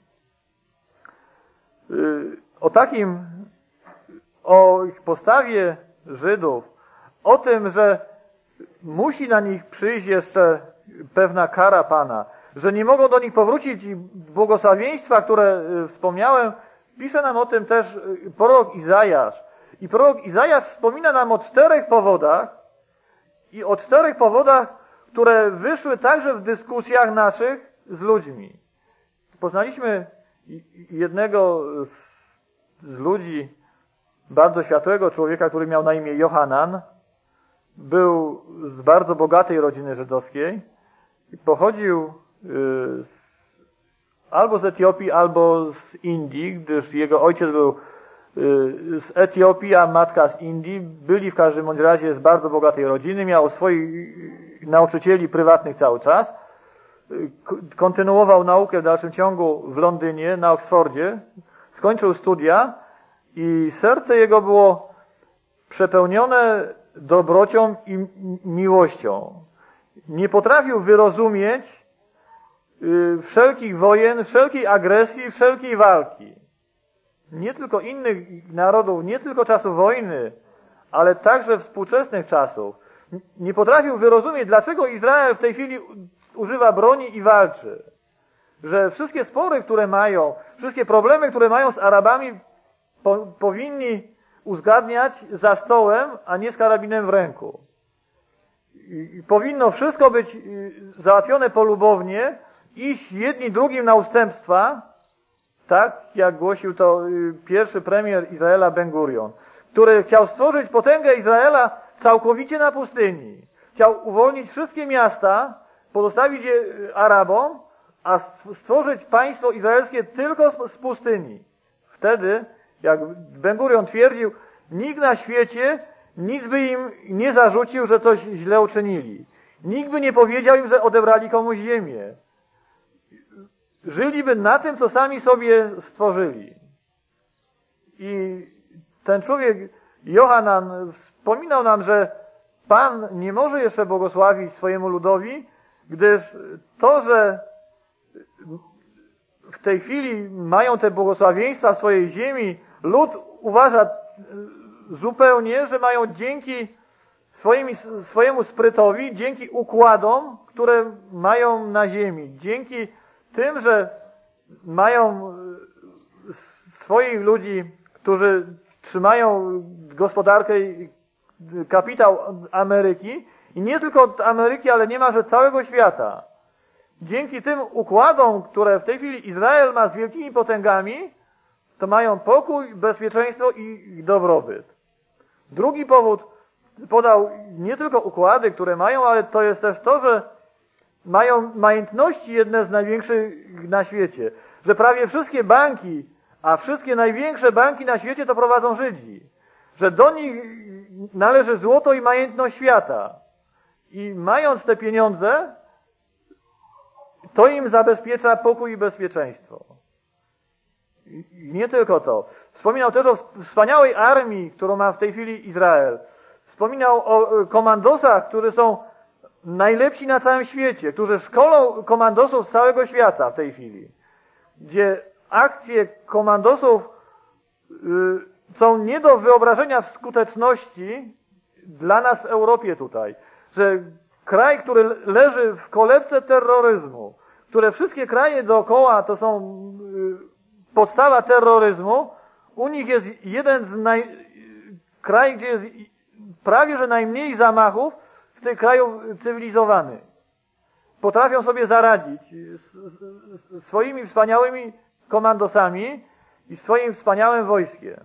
O takim, o ich postawie Żydów, o tym, że musi na nich przyjść jeszcze pewna kara Pana, że nie mogą do nich powrócić błogosławieństwa, które wspomniałem, pisze nam o tym też prorok Izajasz. I prorok Izajasz wspomina nam o czterech powodach i o czterech powodach, które wyszły także w dyskusjach naszych z ludźmi. Poznaliśmy jednego z ludzi, bardzo światłego człowieka, który miał na imię Johanan. Był z bardzo bogatej rodziny żydowskiej. Pochodził z, albo z Etiopii, albo z Indii, gdyż jego ojciec był z Etiopii, a matka z Indii. Byli w każdym bądź razie z bardzo bogatej rodziny. Miał swoich nauczycieli prywatnych cały czas. Kontynuował naukę w dalszym ciągu w Londynie, na Oksfordzie. Skończył studia i serce jego było przepełnione dobrocią i miłością. Nie potrafił wyrozumieć wszelkich wojen, wszelkiej agresji, wszelkiej walki. Nie tylko innych narodów, nie tylko czasów wojny, ale także współczesnych czasów. Nie potrafił wyrozumieć, dlaczego Izrael w tej chwili używa broni i walczy. Że wszystkie spory, które mają, wszystkie problemy, które mają z Arabami, po, powinni uzgadniać za stołem, a nie z karabinem w ręku. I powinno wszystko być załatwione polubownie, iść jedni drugim na ustępstwa, tak jak głosił to pierwszy premier Izraela Ben Gurion, który chciał stworzyć potęgę Izraela całkowicie na pustyni. Chciał uwolnić wszystkie miasta, pozostawić je Arabom, a stworzyć państwo izraelskie tylko z pustyni. Wtedy, jak Ben Gurion twierdził, nikt na świecie nic by im nie zarzucił, że coś źle uczynili. Nikt by nie powiedział im, że odebrali komuś ziemię. Żyliby na tym, co sami sobie stworzyli. I ten człowiek, Johanan, wspominał nam, że Pan nie może jeszcze błogosławić swojemu ludowi, gdyż to, że w tej chwili mają te błogosławieństwa w swojej ziemi, lud uważa zupełnie, że mają dzięki swoimi, swojemu sprytowi, dzięki układom, które mają na ziemi, dzięki tym, że mają swoich ludzi, którzy trzymają gospodarkę i kapitał Ameryki, i nie tylko od Ameryki, ale niemalże całego świata. Dzięki tym układom, które w tej chwili Izrael ma z wielkimi potęgami, to mają pokój, bezpieczeństwo i dobrobyt. Drugi powód podał nie tylko układy, które mają, ale to jest też to, że mają majątności jedne z największych na świecie. Że prawie wszystkie banki, a wszystkie największe banki na świecie to prowadzą Żydzi. Że do nich należy złoto i majątność świata. I mając te pieniądze, to im zabezpiecza pokój i bezpieczeństwo. I nie tylko to. Wspominał też o wspaniałej armii, którą ma w tej chwili Izrael. Wspominał o komandosach, którzy są najlepsi na całym świecie, którzy szkolą komandosów z całego świata w tej chwili. Gdzie akcje komandosów y, są nie do wyobrażenia w skuteczności dla nas w Europie tutaj. Że kraj, który leży w kolebce terroryzmu, które wszystkie kraje dookoła to są y, podstawa terroryzmu, u nich jest jeden z naj... kraj, gdzie jest prawie że najmniej zamachów z tych krajów cywilizowanych. Potrafią sobie zaradzić z, z, z swoimi wspaniałymi komandosami i swoim wspaniałym wojskiem.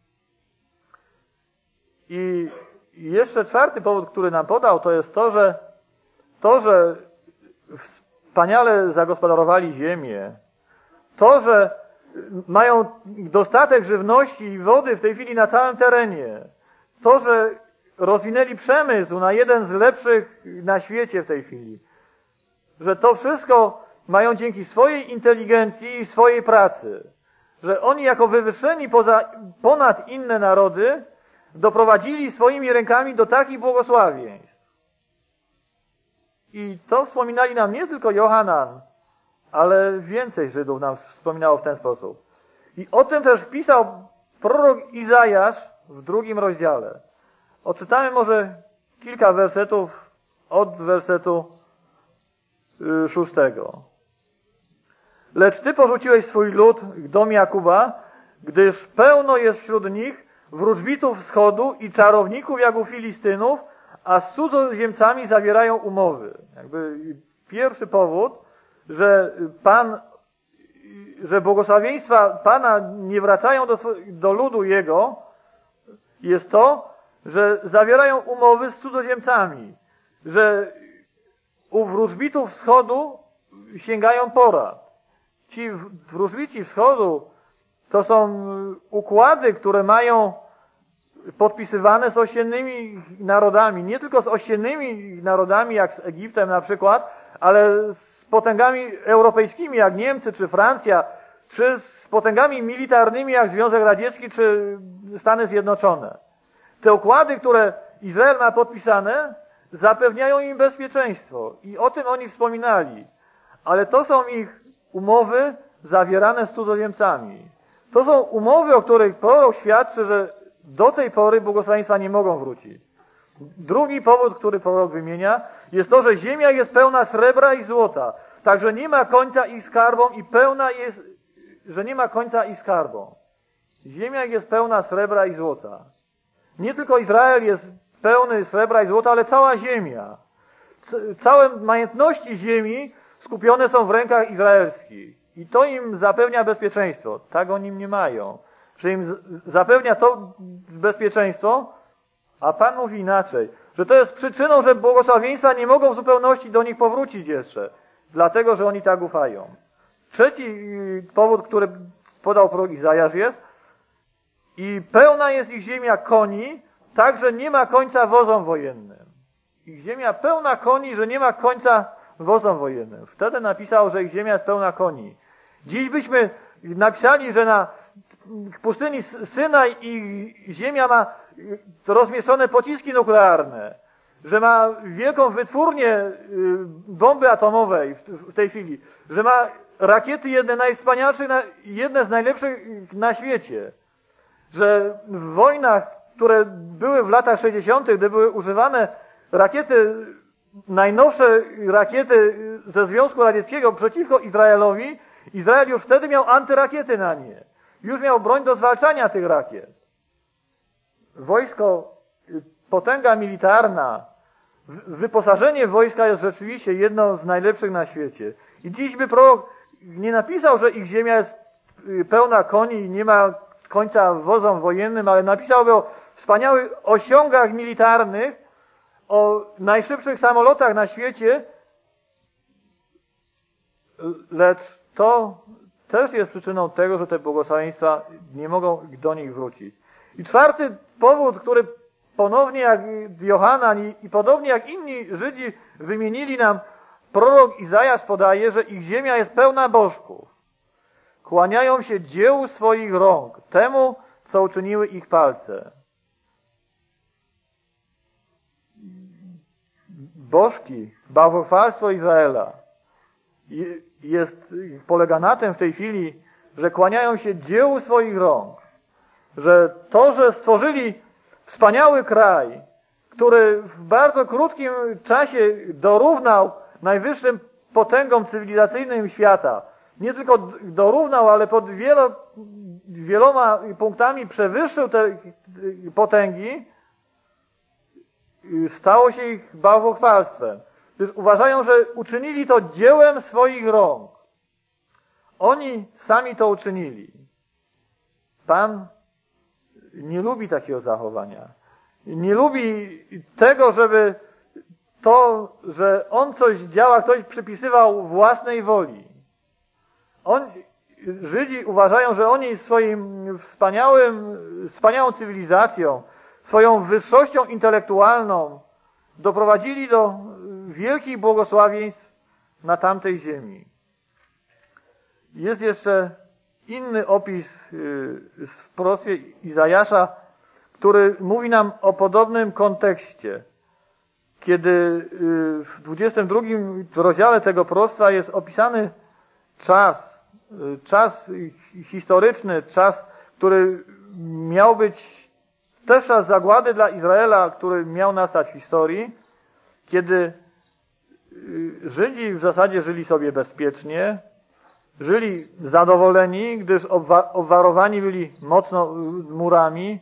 I jeszcze czwarty powód, który nam podał, to jest to, że to, że wspaniale zagospodarowali ziemię, to, że mają dostatek żywności i wody w tej chwili na całym terenie, to, że rozwinęli przemysł na jeden z lepszych na świecie w tej chwili, że to wszystko mają dzięki swojej inteligencji i swojej pracy, że oni jako wywyższeni poza, ponad inne narody doprowadzili swoimi rękami do takich błogosławieństw. I to wspominali nam nie tylko Johanan, ale więcej Żydów nam wspominało w ten sposób. I o tym też pisał prorok Izajasz w drugim rozdziale. Odczytamy może kilka wersetów od wersetu y, szóstego. Lecz Ty porzuciłeś swój lud, dom Jakuba, gdyż pełno jest wśród nich wróżbitów wschodu i czarowników jak u Filistynów, a z cudzoziemcami zawierają umowy. Jakby pierwszy powód, że Pan, że błogosławieństwa Pana nie wracają do, do ludu Jego, jest to, że zawierają umowy z cudzoziemcami, że u wróżbitów wschodu sięgają porad. Ci wróżbici wschodu to są układy, które mają podpisywane z ościennymi narodami, nie tylko z ościennymi narodami, jak z Egiptem na przykład, ale z potęgami europejskimi, jak Niemcy czy Francja, czy z potęgami militarnymi, jak Związek Radziecki czy Stany Zjednoczone. Te układy, które Izrael ma podpisane, zapewniają im bezpieczeństwo. I o tym oni wspominali. Ale to są ich umowy zawierane z cudzoziemcami. To są umowy, o których prorok świadczy, że do tej pory błogosławieństwa nie mogą wrócić. Drugi powód, który prorok wymienia, jest to, że ziemia jest pełna srebra i złota. Także nie ma końca ich skarbom i pełna jest, że nie ma końca ich skarbom. Ziemia jest pełna srebra i złota. Nie tylko Izrael jest pełny srebra i złota, ale cała ziemia. Całe majątności ziemi skupione są w rękach izraelskich. i to im zapewnia bezpieczeństwo. Tak oni nie mają. Że im zapewnia to bezpieczeństwo, a Pan mówi inaczej, że to jest przyczyną, że błogosławieństwa nie mogą w zupełności do nich powrócić jeszcze, dlatego, że oni tak ufają. Trzeci powód, który podał prorok Izajasz jest: i pełna jest ich ziemia koni, tak, że nie ma końca wozom wojennym. Ich ziemia pełna koni, że nie ma końca wozom wojennym. Wtedy napisał, że ich ziemia jest pełna koni. Dziś byśmy napisali, że na pustyni Synaj ich ziemia ma rozmieszczone pociski nuklearne, że ma wielką wytwórnię bomby atomowej w tej chwili, że ma rakiety jedne najwspanialszych, jedne z najlepszych na świecie, że w wojnach, które były w latach sześćdziesiątych, gdy były używane rakiety, najnowsze rakiety ze Związku Radzieckiego przeciwko Izraelowi, Izrael już wtedy miał antyrakiety na nie. Już miał broń do zwalczania tych rakiet. Wojsko, potęga militarna, wyposażenie wojska jest rzeczywiście jedno z najlepszych na świecie. I dziś by prorok nie napisał, że ich ziemia jest pełna koni i nie ma końca wozom wojennym, ale napisałby o wspaniałych osiągach militarnych, o najszybszych samolotach na świecie, lecz to też jest przyczyną tego, że te błogosławieństwa nie mogą do nich wrócić. I czwarty powód, który ponownie jak Johanan i podobnie jak inni Żydzi wymienili nam, prorok Izajasz podaje, że ich ziemia jest pełna bożków. Kłaniają się dziełu swoich rąk, temu, co uczyniły ich palce. Bożki, bałwochwalstwo Izraela jest, polega na tym w tej chwili, że kłaniają się dziełu swoich rąk. Że to, że stworzyli wspaniały kraj, który w bardzo krótkim czasie dorównał najwyższym potęgom cywilizacyjnym świata, nie tylko dorównał, ale pod wielo, wieloma punktami przewyższył te potęgi, stało się ich bałwochwalstwem. Uważają, że uczynili to dziełem swoich rąk. Oni sami to uczynili. Pan nie lubi takiego zachowania. Nie lubi tego, żeby to, że on coś działa, ktoś przypisywał własnej woli. On, Żydzi uważają, że oni swoim wspaniałym, wspaniałą cywilizacją, swoją wyższością intelektualną doprowadzili do wielkich błogosławieństw na tamtej ziemi. Jest jeszcze inny opis w proroctwie Izajasza, który mówi nam o podobnym kontekście. Kiedy w dwudziestym drugim rozdziale tego proroctwa jest opisany czas, czas historyczny, czas, który miał być też czas zagłady dla Izraela, który miał nastać w historii, kiedy Żydzi w zasadzie żyli sobie bezpiecznie, żyli zadowoleni, gdyż obwarowani byli mocno murami,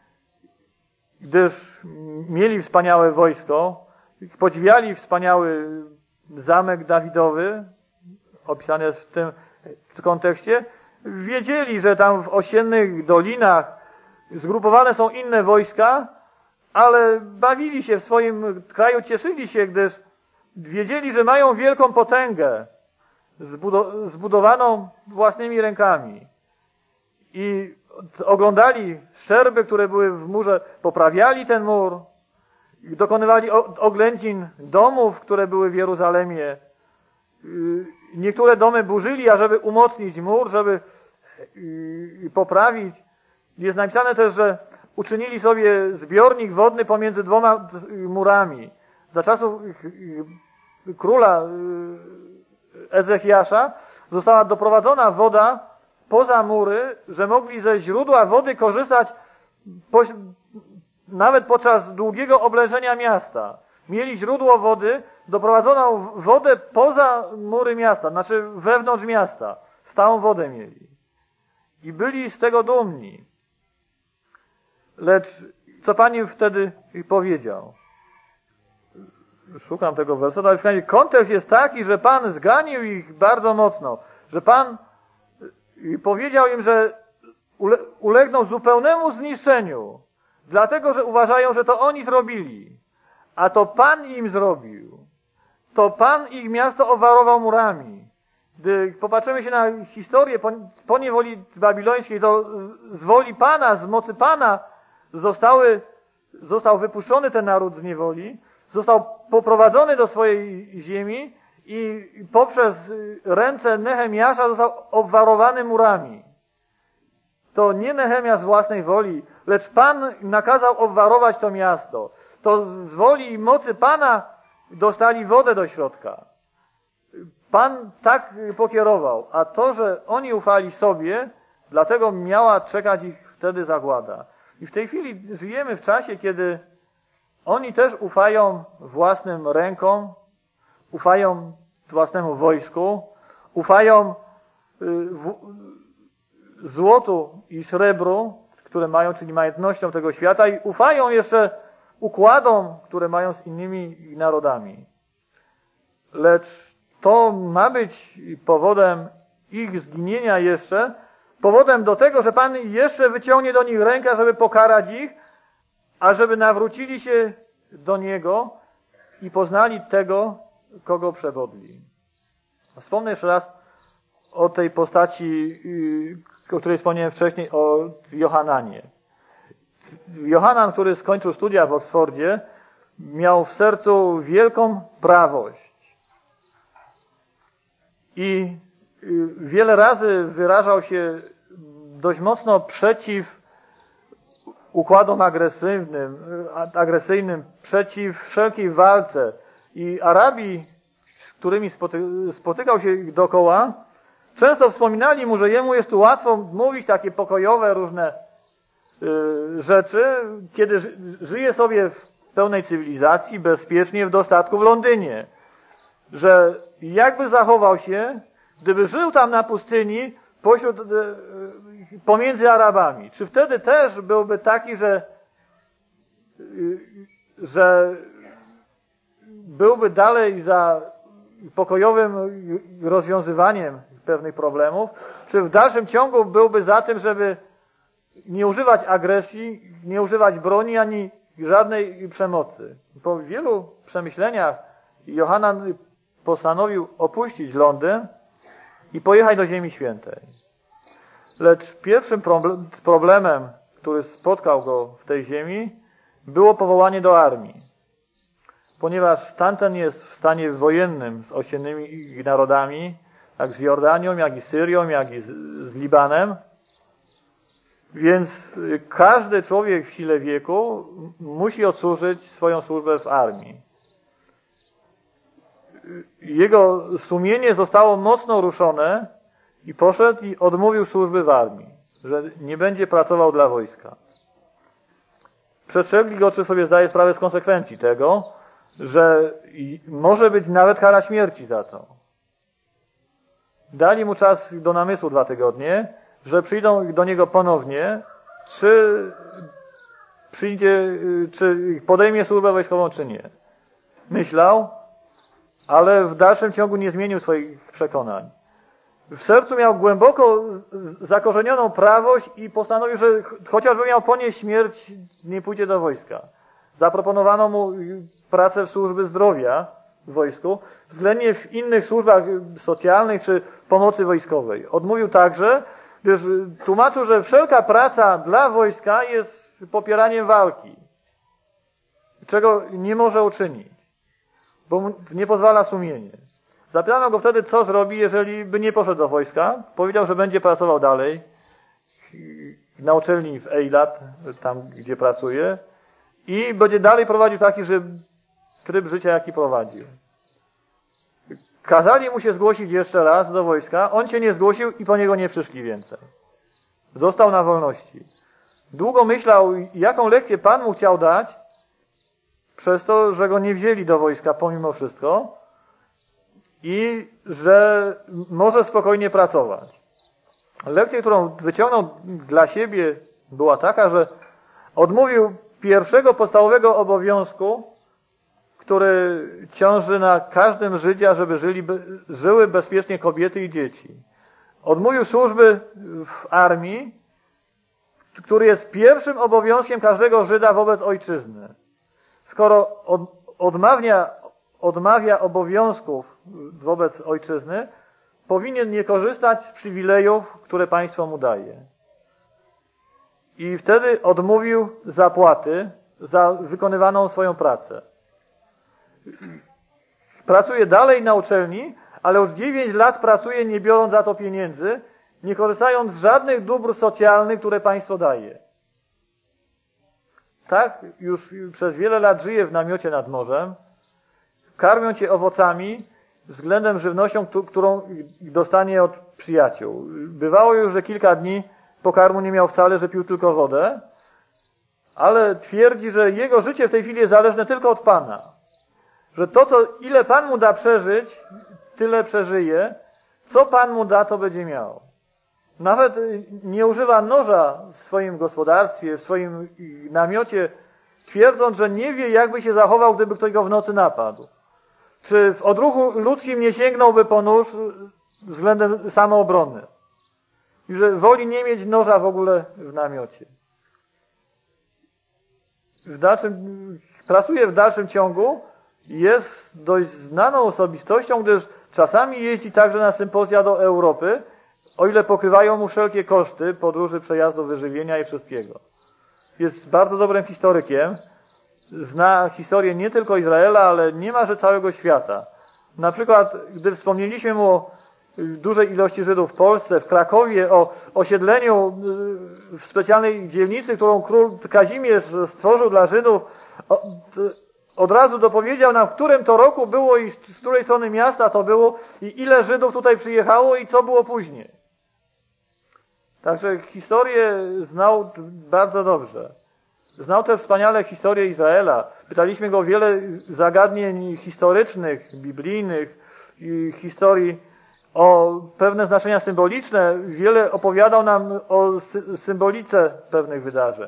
gdyż mieli wspaniałe wojsko, podziwiali wspaniały zamek Dawidowy, opisany jest w tym kontekście, wiedzieli, że tam w osiennych dolinach zgrupowane są inne wojska, ale bawili się w swoim kraju, cieszyli się, gdyż wiedzieli, że mają wielką potęgę zbudowaną własnymi rękami. I oglądali szczerby, które były w murze, poprawiali ten mur, dokonywali oględzin domów, które były w Jeruzalemie. Niektóre domy burzyli, ażeby umocnić mur, żeby poprawić. Jest napisane też, że uczynili sobie zbiornik wodny pomiędzy dwoma murami. Za czasów króla Ezechiasza została doprowadzona woda poza mury, że mogli ze źródła wody korzystać po, nawet podczas długiego oblężenia miasta. Mieli źródło wody, doprowadzono wodę poza mury miasta, znaczy wewnątrz miasta. Stałą wodę mieli. I byli z tego dumni. Lecz co Pan im wtedy powiedział? Szukam tego wersetu, ale w kontekst jest taki, że Pan zganił ich bardzo mocno, że Pan powiedział im, że ulegną zupełnemu zniszczeniu, dlatego, że uważają, że to oni zrobili, a to Pan im zrobił. To Pan ich miasto obwarował murami. Gdy popatrzymy się na historię po niewoli babilońskiej, to z woli Pana, z mocy Pana zostały, został wypuszczony ten naród z niewoli, został poprowadzony do swojej ziemi i poprzez ręce Nehemiasza został obwarowany murami. To nie Nehemia z własnej woli, lecz Pan nakazał obwarować to miasto. To z woli i mocy Pana dostali wodę do środka. Pan tak pokierował, a to, że oni ufali sobie, dlatego miała czekać ich wtedy zagłada. I w tej chwili żyjemy w czasie, kiedy oni też ufają własnym rękom, ufają własnemu wojsku, ufają złotu i srebru, które mają, czyli majątnością tego świata, i ufają jeszcze układom, które mają z innymi narodami. Lecz to ma być powodem ich zginienia jeszcze, powodem do tego, że Pan jeszcze wyciągnie do nich rękę, żeby pokarać ich, a żeby nawrócili się do Niego i poznali tego, kogo przewodli. Wspomnę jeszcze raz o tej postaci, o której wspomniałem wcześniej, o Johananie. Johanan, który skończył studia w Oksfordzie, miał w sercu wielką prawość. I wiele razy wyrażał się dość mocno przeciw układom agresywnym, agresyjnym, przeciw wszelkiej walce. I Arabii, z którymi spoty- spotykał się dookoła, często wspominali mu, że jemu jest tu łatwo mówić takie pokojowe różne y, rzeczy, kiedy ży- żyje sobie w pełnej cywilizacji, bezpiecznie w dostatku w Londynie. Że jakby zachował się, gdyby żył tam na pustyni pośród, y, y, pomiędzy Arabami. Czy wtedy też byłby taki, że, y, że byłby dalej za pokojowym rozwiązywaniem pewnych problemów, czy w dalszym ciągu byłby za tym, żeby nie używać agresji, nie używać broni, ani żadnej przemocy. Po wielu przemyśleniach Johanan postanowił opuścić Londyn i pojechać do Ziemi Świętej. Lecz pierwszym problemem, który spotkał go w tej ziemi, było powołanie do armii. Ponieważ tamten jest w stanie wojennym z osiennymi narodami, jak z Jordanią, jak i Syrią, jak i z, z Libanem. Więc każdy człowiek w sile wieku musi odsłużyć swoją służbę w armii. Jego sumienie zostało mocno ruszone i poszedł i odmówił służby w armii, że nie będzie pracował dla wojska. Przestrzegli go, czy sobie zdaje sprawę z konsekwencji tego, że może być nawet kara śmierci za to. Dali mu czas do namysłu dwa tygodnie, że przyjdą do niego ponownie, czy przyjdzie, czy podejmie służbę wojskową, czy nie. Myślał, ale w dalszym ciągu nie zmienił swoich przekonań. W sercu miał głęboko zakorzenioną prawość i postanowił, że chociażby miał ponieść śmierć, nie pójdzie do wojska. Zaproponowano mu pracę w służbie zdrowia w wojsku, względnie w innych służbach socjalnych czy pomocy wojskowej. Odmówił także, gdyż tłumaczył, że wszelka praca dla wojska jest popieraniem walki, czego nie może uczynić, bo mu nie pozwala sumienie. Zapytano go wtedy, co zrobi, jeżeli by nie poszedł do wojska. Powiedział, że będzie pracował dalej na uczelni w Eilat, tam gdzie pracuje, i będzie dalej prowadził taki że tryb życia, jaki prowadził. Kazali mu się zgłosić jeszcze raz do wojska, on się nie zgłosił i po niego nie przyszli więcej. Został na wolności. Długo myślał, jaką lekcję Pan mu chciał dać, przez to, że go nie wzięli do wojska pomimo wszystko i że może spokojnie pracować. Lekcja, którą wyciągnął dla siebie, była taka, że odmówił pierwszego podstawowego obowiązku, który ciąży na każdym Żydzie, żeby żyli, żyły bezpiecznie kobiety i dzieci. Odmówił służby w armii, który jest pierwszym obowiązkiem każdego Żyda wobec ojczyzny. Skoro od, odmawia, odmawia obowiązków wobec ojczyzny, powinien nie korzystać z przywilejów, które państwo mu daje. I wtedy odmówił zapłaty za wykonywaną swoją pracę. Pracuje dalej na uczelni, ale już dziewięć lat pracuje, nie biorąc za to pieniędzy, nie korzystając z żadnych dóbr socjalnych, które państwo daje. Tak już przez wiele lat żyje w namiocie nad morzem, karmią cię owocami względem żywnością, którą dostanie od przyjaciół. Bywało już, że kilka dni pokarmu nie miał wcale, że pił tylko wodę, ale twierdzi, że jego życie w tej chwili jest zależne tylko od Pana. Że to, co, ile Pan mu da przeżyć, tyle przeżyje. Co Pan mu da, to będzie miał. Nawet nie używa noża w swoim gospodarstwie, w swoim namiocie, twierdząc, że nie wie, jakby się zachował, gdyby ktoś go w nocy napadł. Czy w odruchu ludzkim nie sięgnąłby po nóż względem samoobrony. I że woli nie mieć noża w ogóle w namiocie. W dalszym, pracuje w dalszym ciągu, jest dość znaną osobistością, gdyż czasami jeździ także na sympozja do Europy, o ile pokrywają mu wszelkie koszty podróży, przejazdu, wyżywienia i wszystkiego. Jest bardzo dobrym historykiem. Zna historię nie tylko Izraela, ale niemalże całego świata. Na przykład, gdy wspomnieliśmy mu o dużej ilości Żydów w Polsce, w Krakowie, o osiedleniu w specjalnej dzielnicy, którą król Kazimierz stworzył dla Żydów, od razu dopowiedział nam, w którym to roku było i z której strony miasta to było i ile Żydów tutaj przyjechało i co było później. Także historię znał bardzo dobrze. Znał też wspaniale historię Izraela. Pytaliśmy go o wiele zagadnień historycznych, biblijnych, historii o pewne znaczenia symboliczne. Wiele opowiadał nam o sy- symbolice pewnych wydarzeń.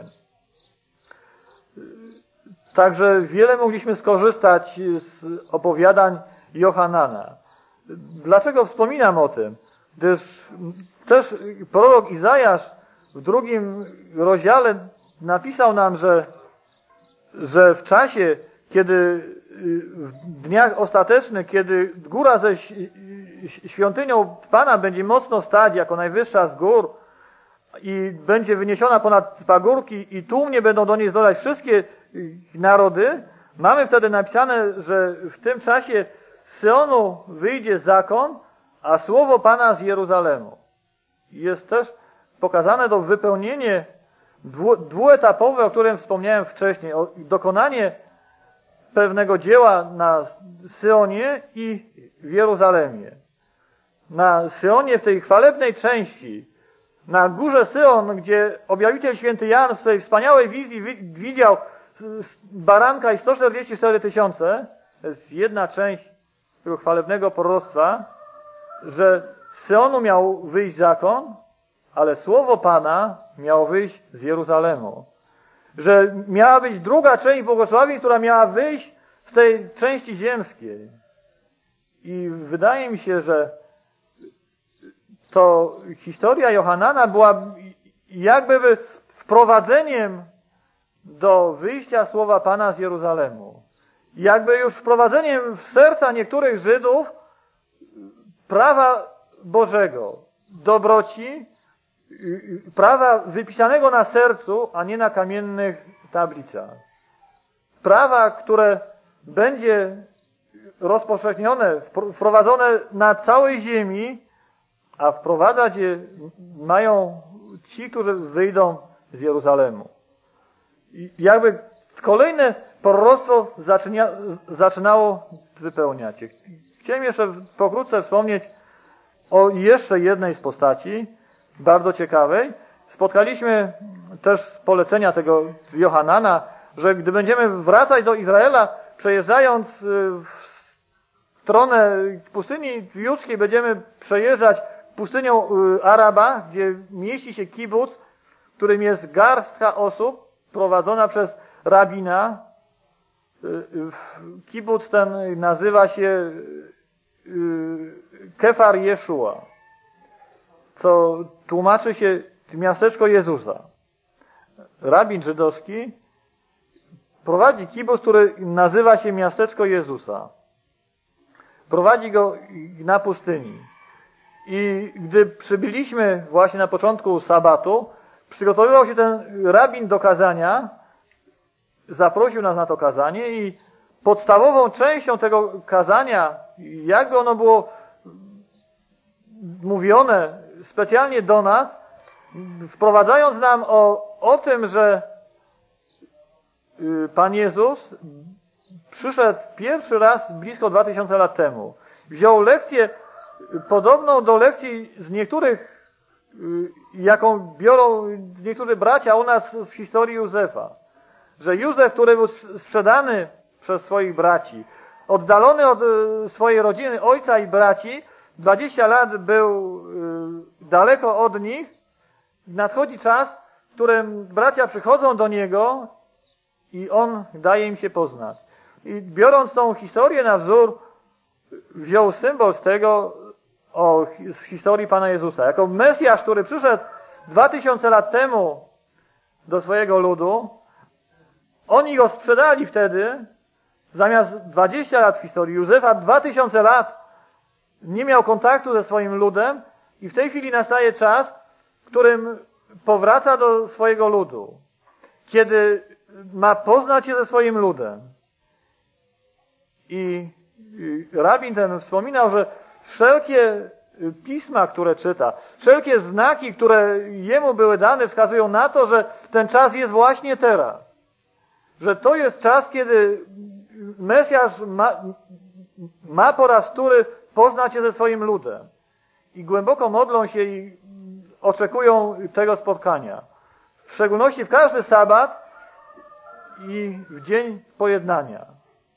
Także wiele mogliśmy skorzystać z opowiadań Johanana. Dlaczego wspominam o tym? Gdyż też prorok Izajasz w drugim rozdziale napisał nam, że, że w czasie, kiedy w dniach ostatecznych, kiedy góra ze świątynią Pana będzie mocno stać jako najwyższa z gór i będzie wyniesiona ponad pagórki i tłumnie będą do niej zdolać wszystkie narody, mamy wtedy napisane, że w tym czasie z Syonu wyjdzie zakon, a słowo Pana z Jeruzalemu. Jest też pokazane to wypełnienie dwu, dwuetapowe, o którym wspomniałem wcześniej, o dokonanie pewnego dzieła na Syonie i w Jeruzalemie. Na Syonie, w tej chwalebnej części, na górze Syon, gdzie objawiciel święty Jan w swojej wspaniałej wizji widział baranka i sto czterdzieści cztery tysiące, to jest jedna część tego chwalebnego proroctwa, że z Syonu miał wyjść zakon, ale słowo Pana miało wyjść z Jeruzalemu. Że miała być druga część błogosławień, która miała wyjść z tej części ziemskiej. I wydaje mi się, że to historia Johanana była jakby wprowadzeniem do wyjścia słowa Pana z Jeruzalemu. Jakby już wprowadzeniem w serca niektórych Żydów prawa Bożego, dobroci, prawa wypisanego na sercu, a nie na kamiennych tablicach. Prawa, które będzie rozpowszechnione, wprowadzone na całej ziemi, a wprowadzać je mają ci, którzy wyjdą z Jeruzalemu. I jakby kolejne proroctwo zaczynia, zaczynało wypełniać się. Chciałem jeszcze pokrótce wspomnieć o jeszcze jednej z postaci, bardzo ciekawej. Spotkaliśmy też z polecenia tego Johanana, że gdy będziemy wracać do Izraela, przejeżdżając w stronę pustyni judzkiej, będziemy przejeżdżać pustynią Araba, gdzie mieści się kibuc, w którym jest garstka osób prowadzona przez rabina. Kibuc ten nazywa się Kefar Jeszua. co tłumaczy się miasteczko Jezusa. Rabin żydowski prowadzi kibus, który nazywa się miasteczko Jezusa. Prowadzi go na pustyni. I gdy przybyliśmy właśnie na początku sabatu, przygotowywał się ten rabin do kazania, zaprosił nas na to kazanie i podstawową częścią tego kazania, jakby ono było mówione specjalnie do nas, wprowadzając nam o, o tym, że Pan Jezus przyszedł pierwszy raz blisko dwa tysiące lat temu. Wziął lekcję podobną do lekcji z niektórych, jaką biorą niektórzy bracia u nas z historii Józefa. Że Józef, który był sprzedany przez swoich braci, oddalony od swojej rodziny, ojca i braci, dwadzieścia lat był daleko od nich, nadchodzi czas, w którym bracia przychodzą do niego i on daje im się poznać. I biorąc tą historię na wzór, wziął symbol z tego, o, z historii Pana Jezusa. Jako Mesjasz, który przyszedł dwa tysiące lat temu do swojego ludu, oni go sprzedali wtedy, zamiast dwadzieścia lat w historii Józefa, dwa tysiące lat nie miał kontaktu ze swoim ludem i w tej chwili nastaje czas, w którym powraca do swojego ludu. Kiedy ma poznać się ze swoim ludem. I rabin ten wspominał, że wszelkie pisma, które czyta, wszelkie znaki, które jemu były dane, wskazują na to, że ten czas jest właśnie teraz. Że to jest czas, kiedy Mesjasz ma, ma po raz wtóry poznać się ze swoim ludem. I głęboko modlą się i oczekują tego spotkania. W szczególności w każdy sabat i w dzień pojednania.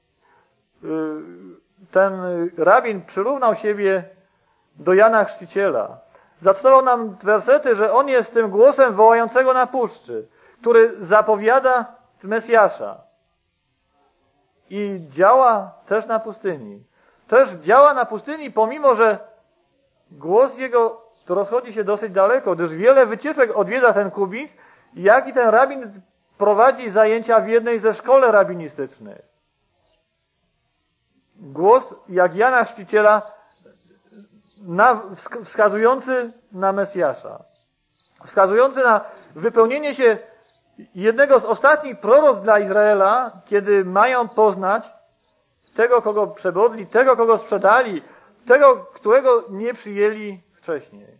Ten rabin przyrównał siebie do Jana Chrzciciela. Zacytował nam wersety, że on jest tym głosem wołającego na puszczy, który zapowiada Mesjasza. I działa też na pustyni. Też działa na pustyni, pomimo że głos jego rozchodzi się dosyć daleko, gdyż wiele wycieczek odwiedza ten kubis, jak i ten rabin prowadzi zajęcia w jednej ze szkole rabinistycznych. Głos jak Jana Chrzciciela na, wskazujący na Mesjasza. Wskazujący na wypełnienie się jednego z ostatnich proroc dla Izraela, kiedy mają poznać tego, kogo przebodli, tego, kogo sprzedali, tego, którego nie przyjęli wcześniej.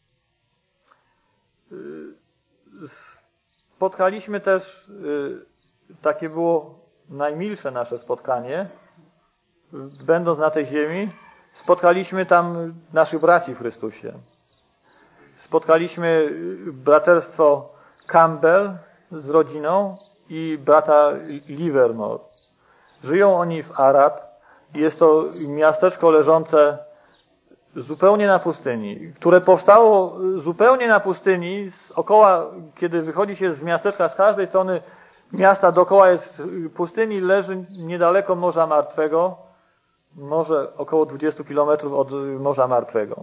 Spotkaliśmy też, takie było najmilsze nasze spotkanie, będąc na tej ziemi, spotkaliśmy tam naszych braci w Chrystusie. Spotkaliśmy braterstwo Campbell z rodziną i brata Livermore. Żyją oni w Arad. Jest to miasteczko leżące zupełnie na pustyni, które powstało zupełnie na pustyni, z okoła, kiedy wychodzi się z miasteczka z każdej strony miasta dookoła jest pustyni, leży niedaleko Morza Martwego, może około dwadzieścia kilometrów od Morza Martwego.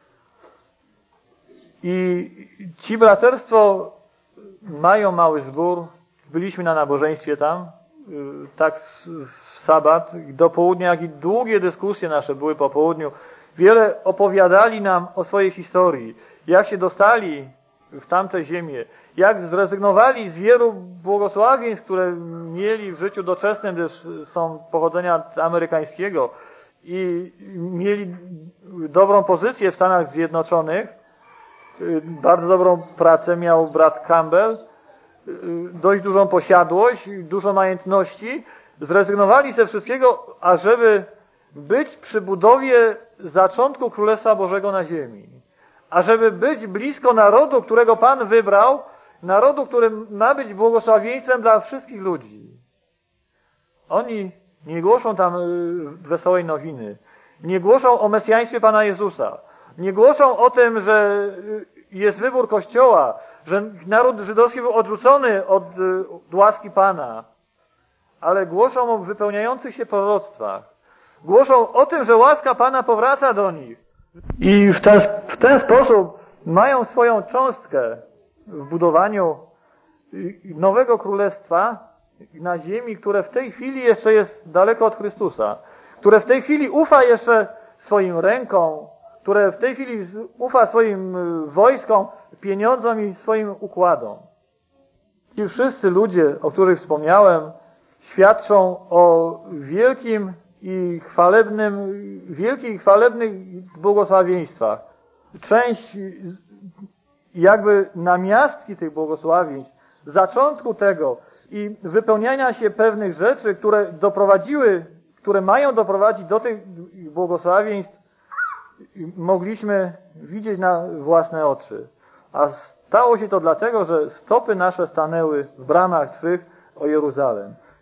I ci braterstwo mają mały zbór. Byliśmy na nabożeństwie tam, tak w sabat, do południa, jak i długie dyskusje nasze były po południu. Wiele opowiadali nam o swojej historii, jak się dostali w tamte ziemię, jak zrezygnowali z wielu błogosławieństw, które mieli w życiu doczesnym, gdyż są pochodzenia amerykańskiego i mieli dobrą pozycję w Stanach Zjednoczonych. Bardzo dobrą pracę miał brat Campbell, dość dużą posiadłość, dużo majątności. Zrezygnowali ze wszystkiego, ażeby być przy budowie zaczątku Królestwa Bożego na ziemi. Ażeby być blisko narodu, którego Pan wybrał, narodu, który ma być błogosławieństwem dla wszystkich ludzi. Oni nie głoszą tam wesołej nowiny. Nie głoszą o mesjaństwie Pana Jezusa. Nie głoszą o tym, że jest wybór Kościoła, że naród żydowski był odrzucony od, od łaski Pana. Ale głoszą o wypełniających się proroctwach. Głoszą o tym, że łaska Pana powraca do nich. I w ten, w ten sposób mają swoją cząstkę w budowaniu nowego królestwa na ziemi, które w tej chwili jeszcze jest daleko od Chrystusa, które w tej chwili ufa jeszcze swoim rękom, które w tej chwili ufa swoim wojskom, pieniądzom i swoim układom. Ci wszyscy ludzie, o których wspomniałem, świadczą o wielkim i chwalebnym, wielkich i chwalebnych błogosławieństwach. Część jakby namiastki tych błogosławieństw, zaczątku tego i wypełniania się pewnych rzeczy, które doprowadziły, które mają doprowadzić do tych błogosławieństw, mogliśmy widzieć na własne oczy. A stało się to dlatego, że stopy nasze stanęły w bramach Twych, o Jeruzalem.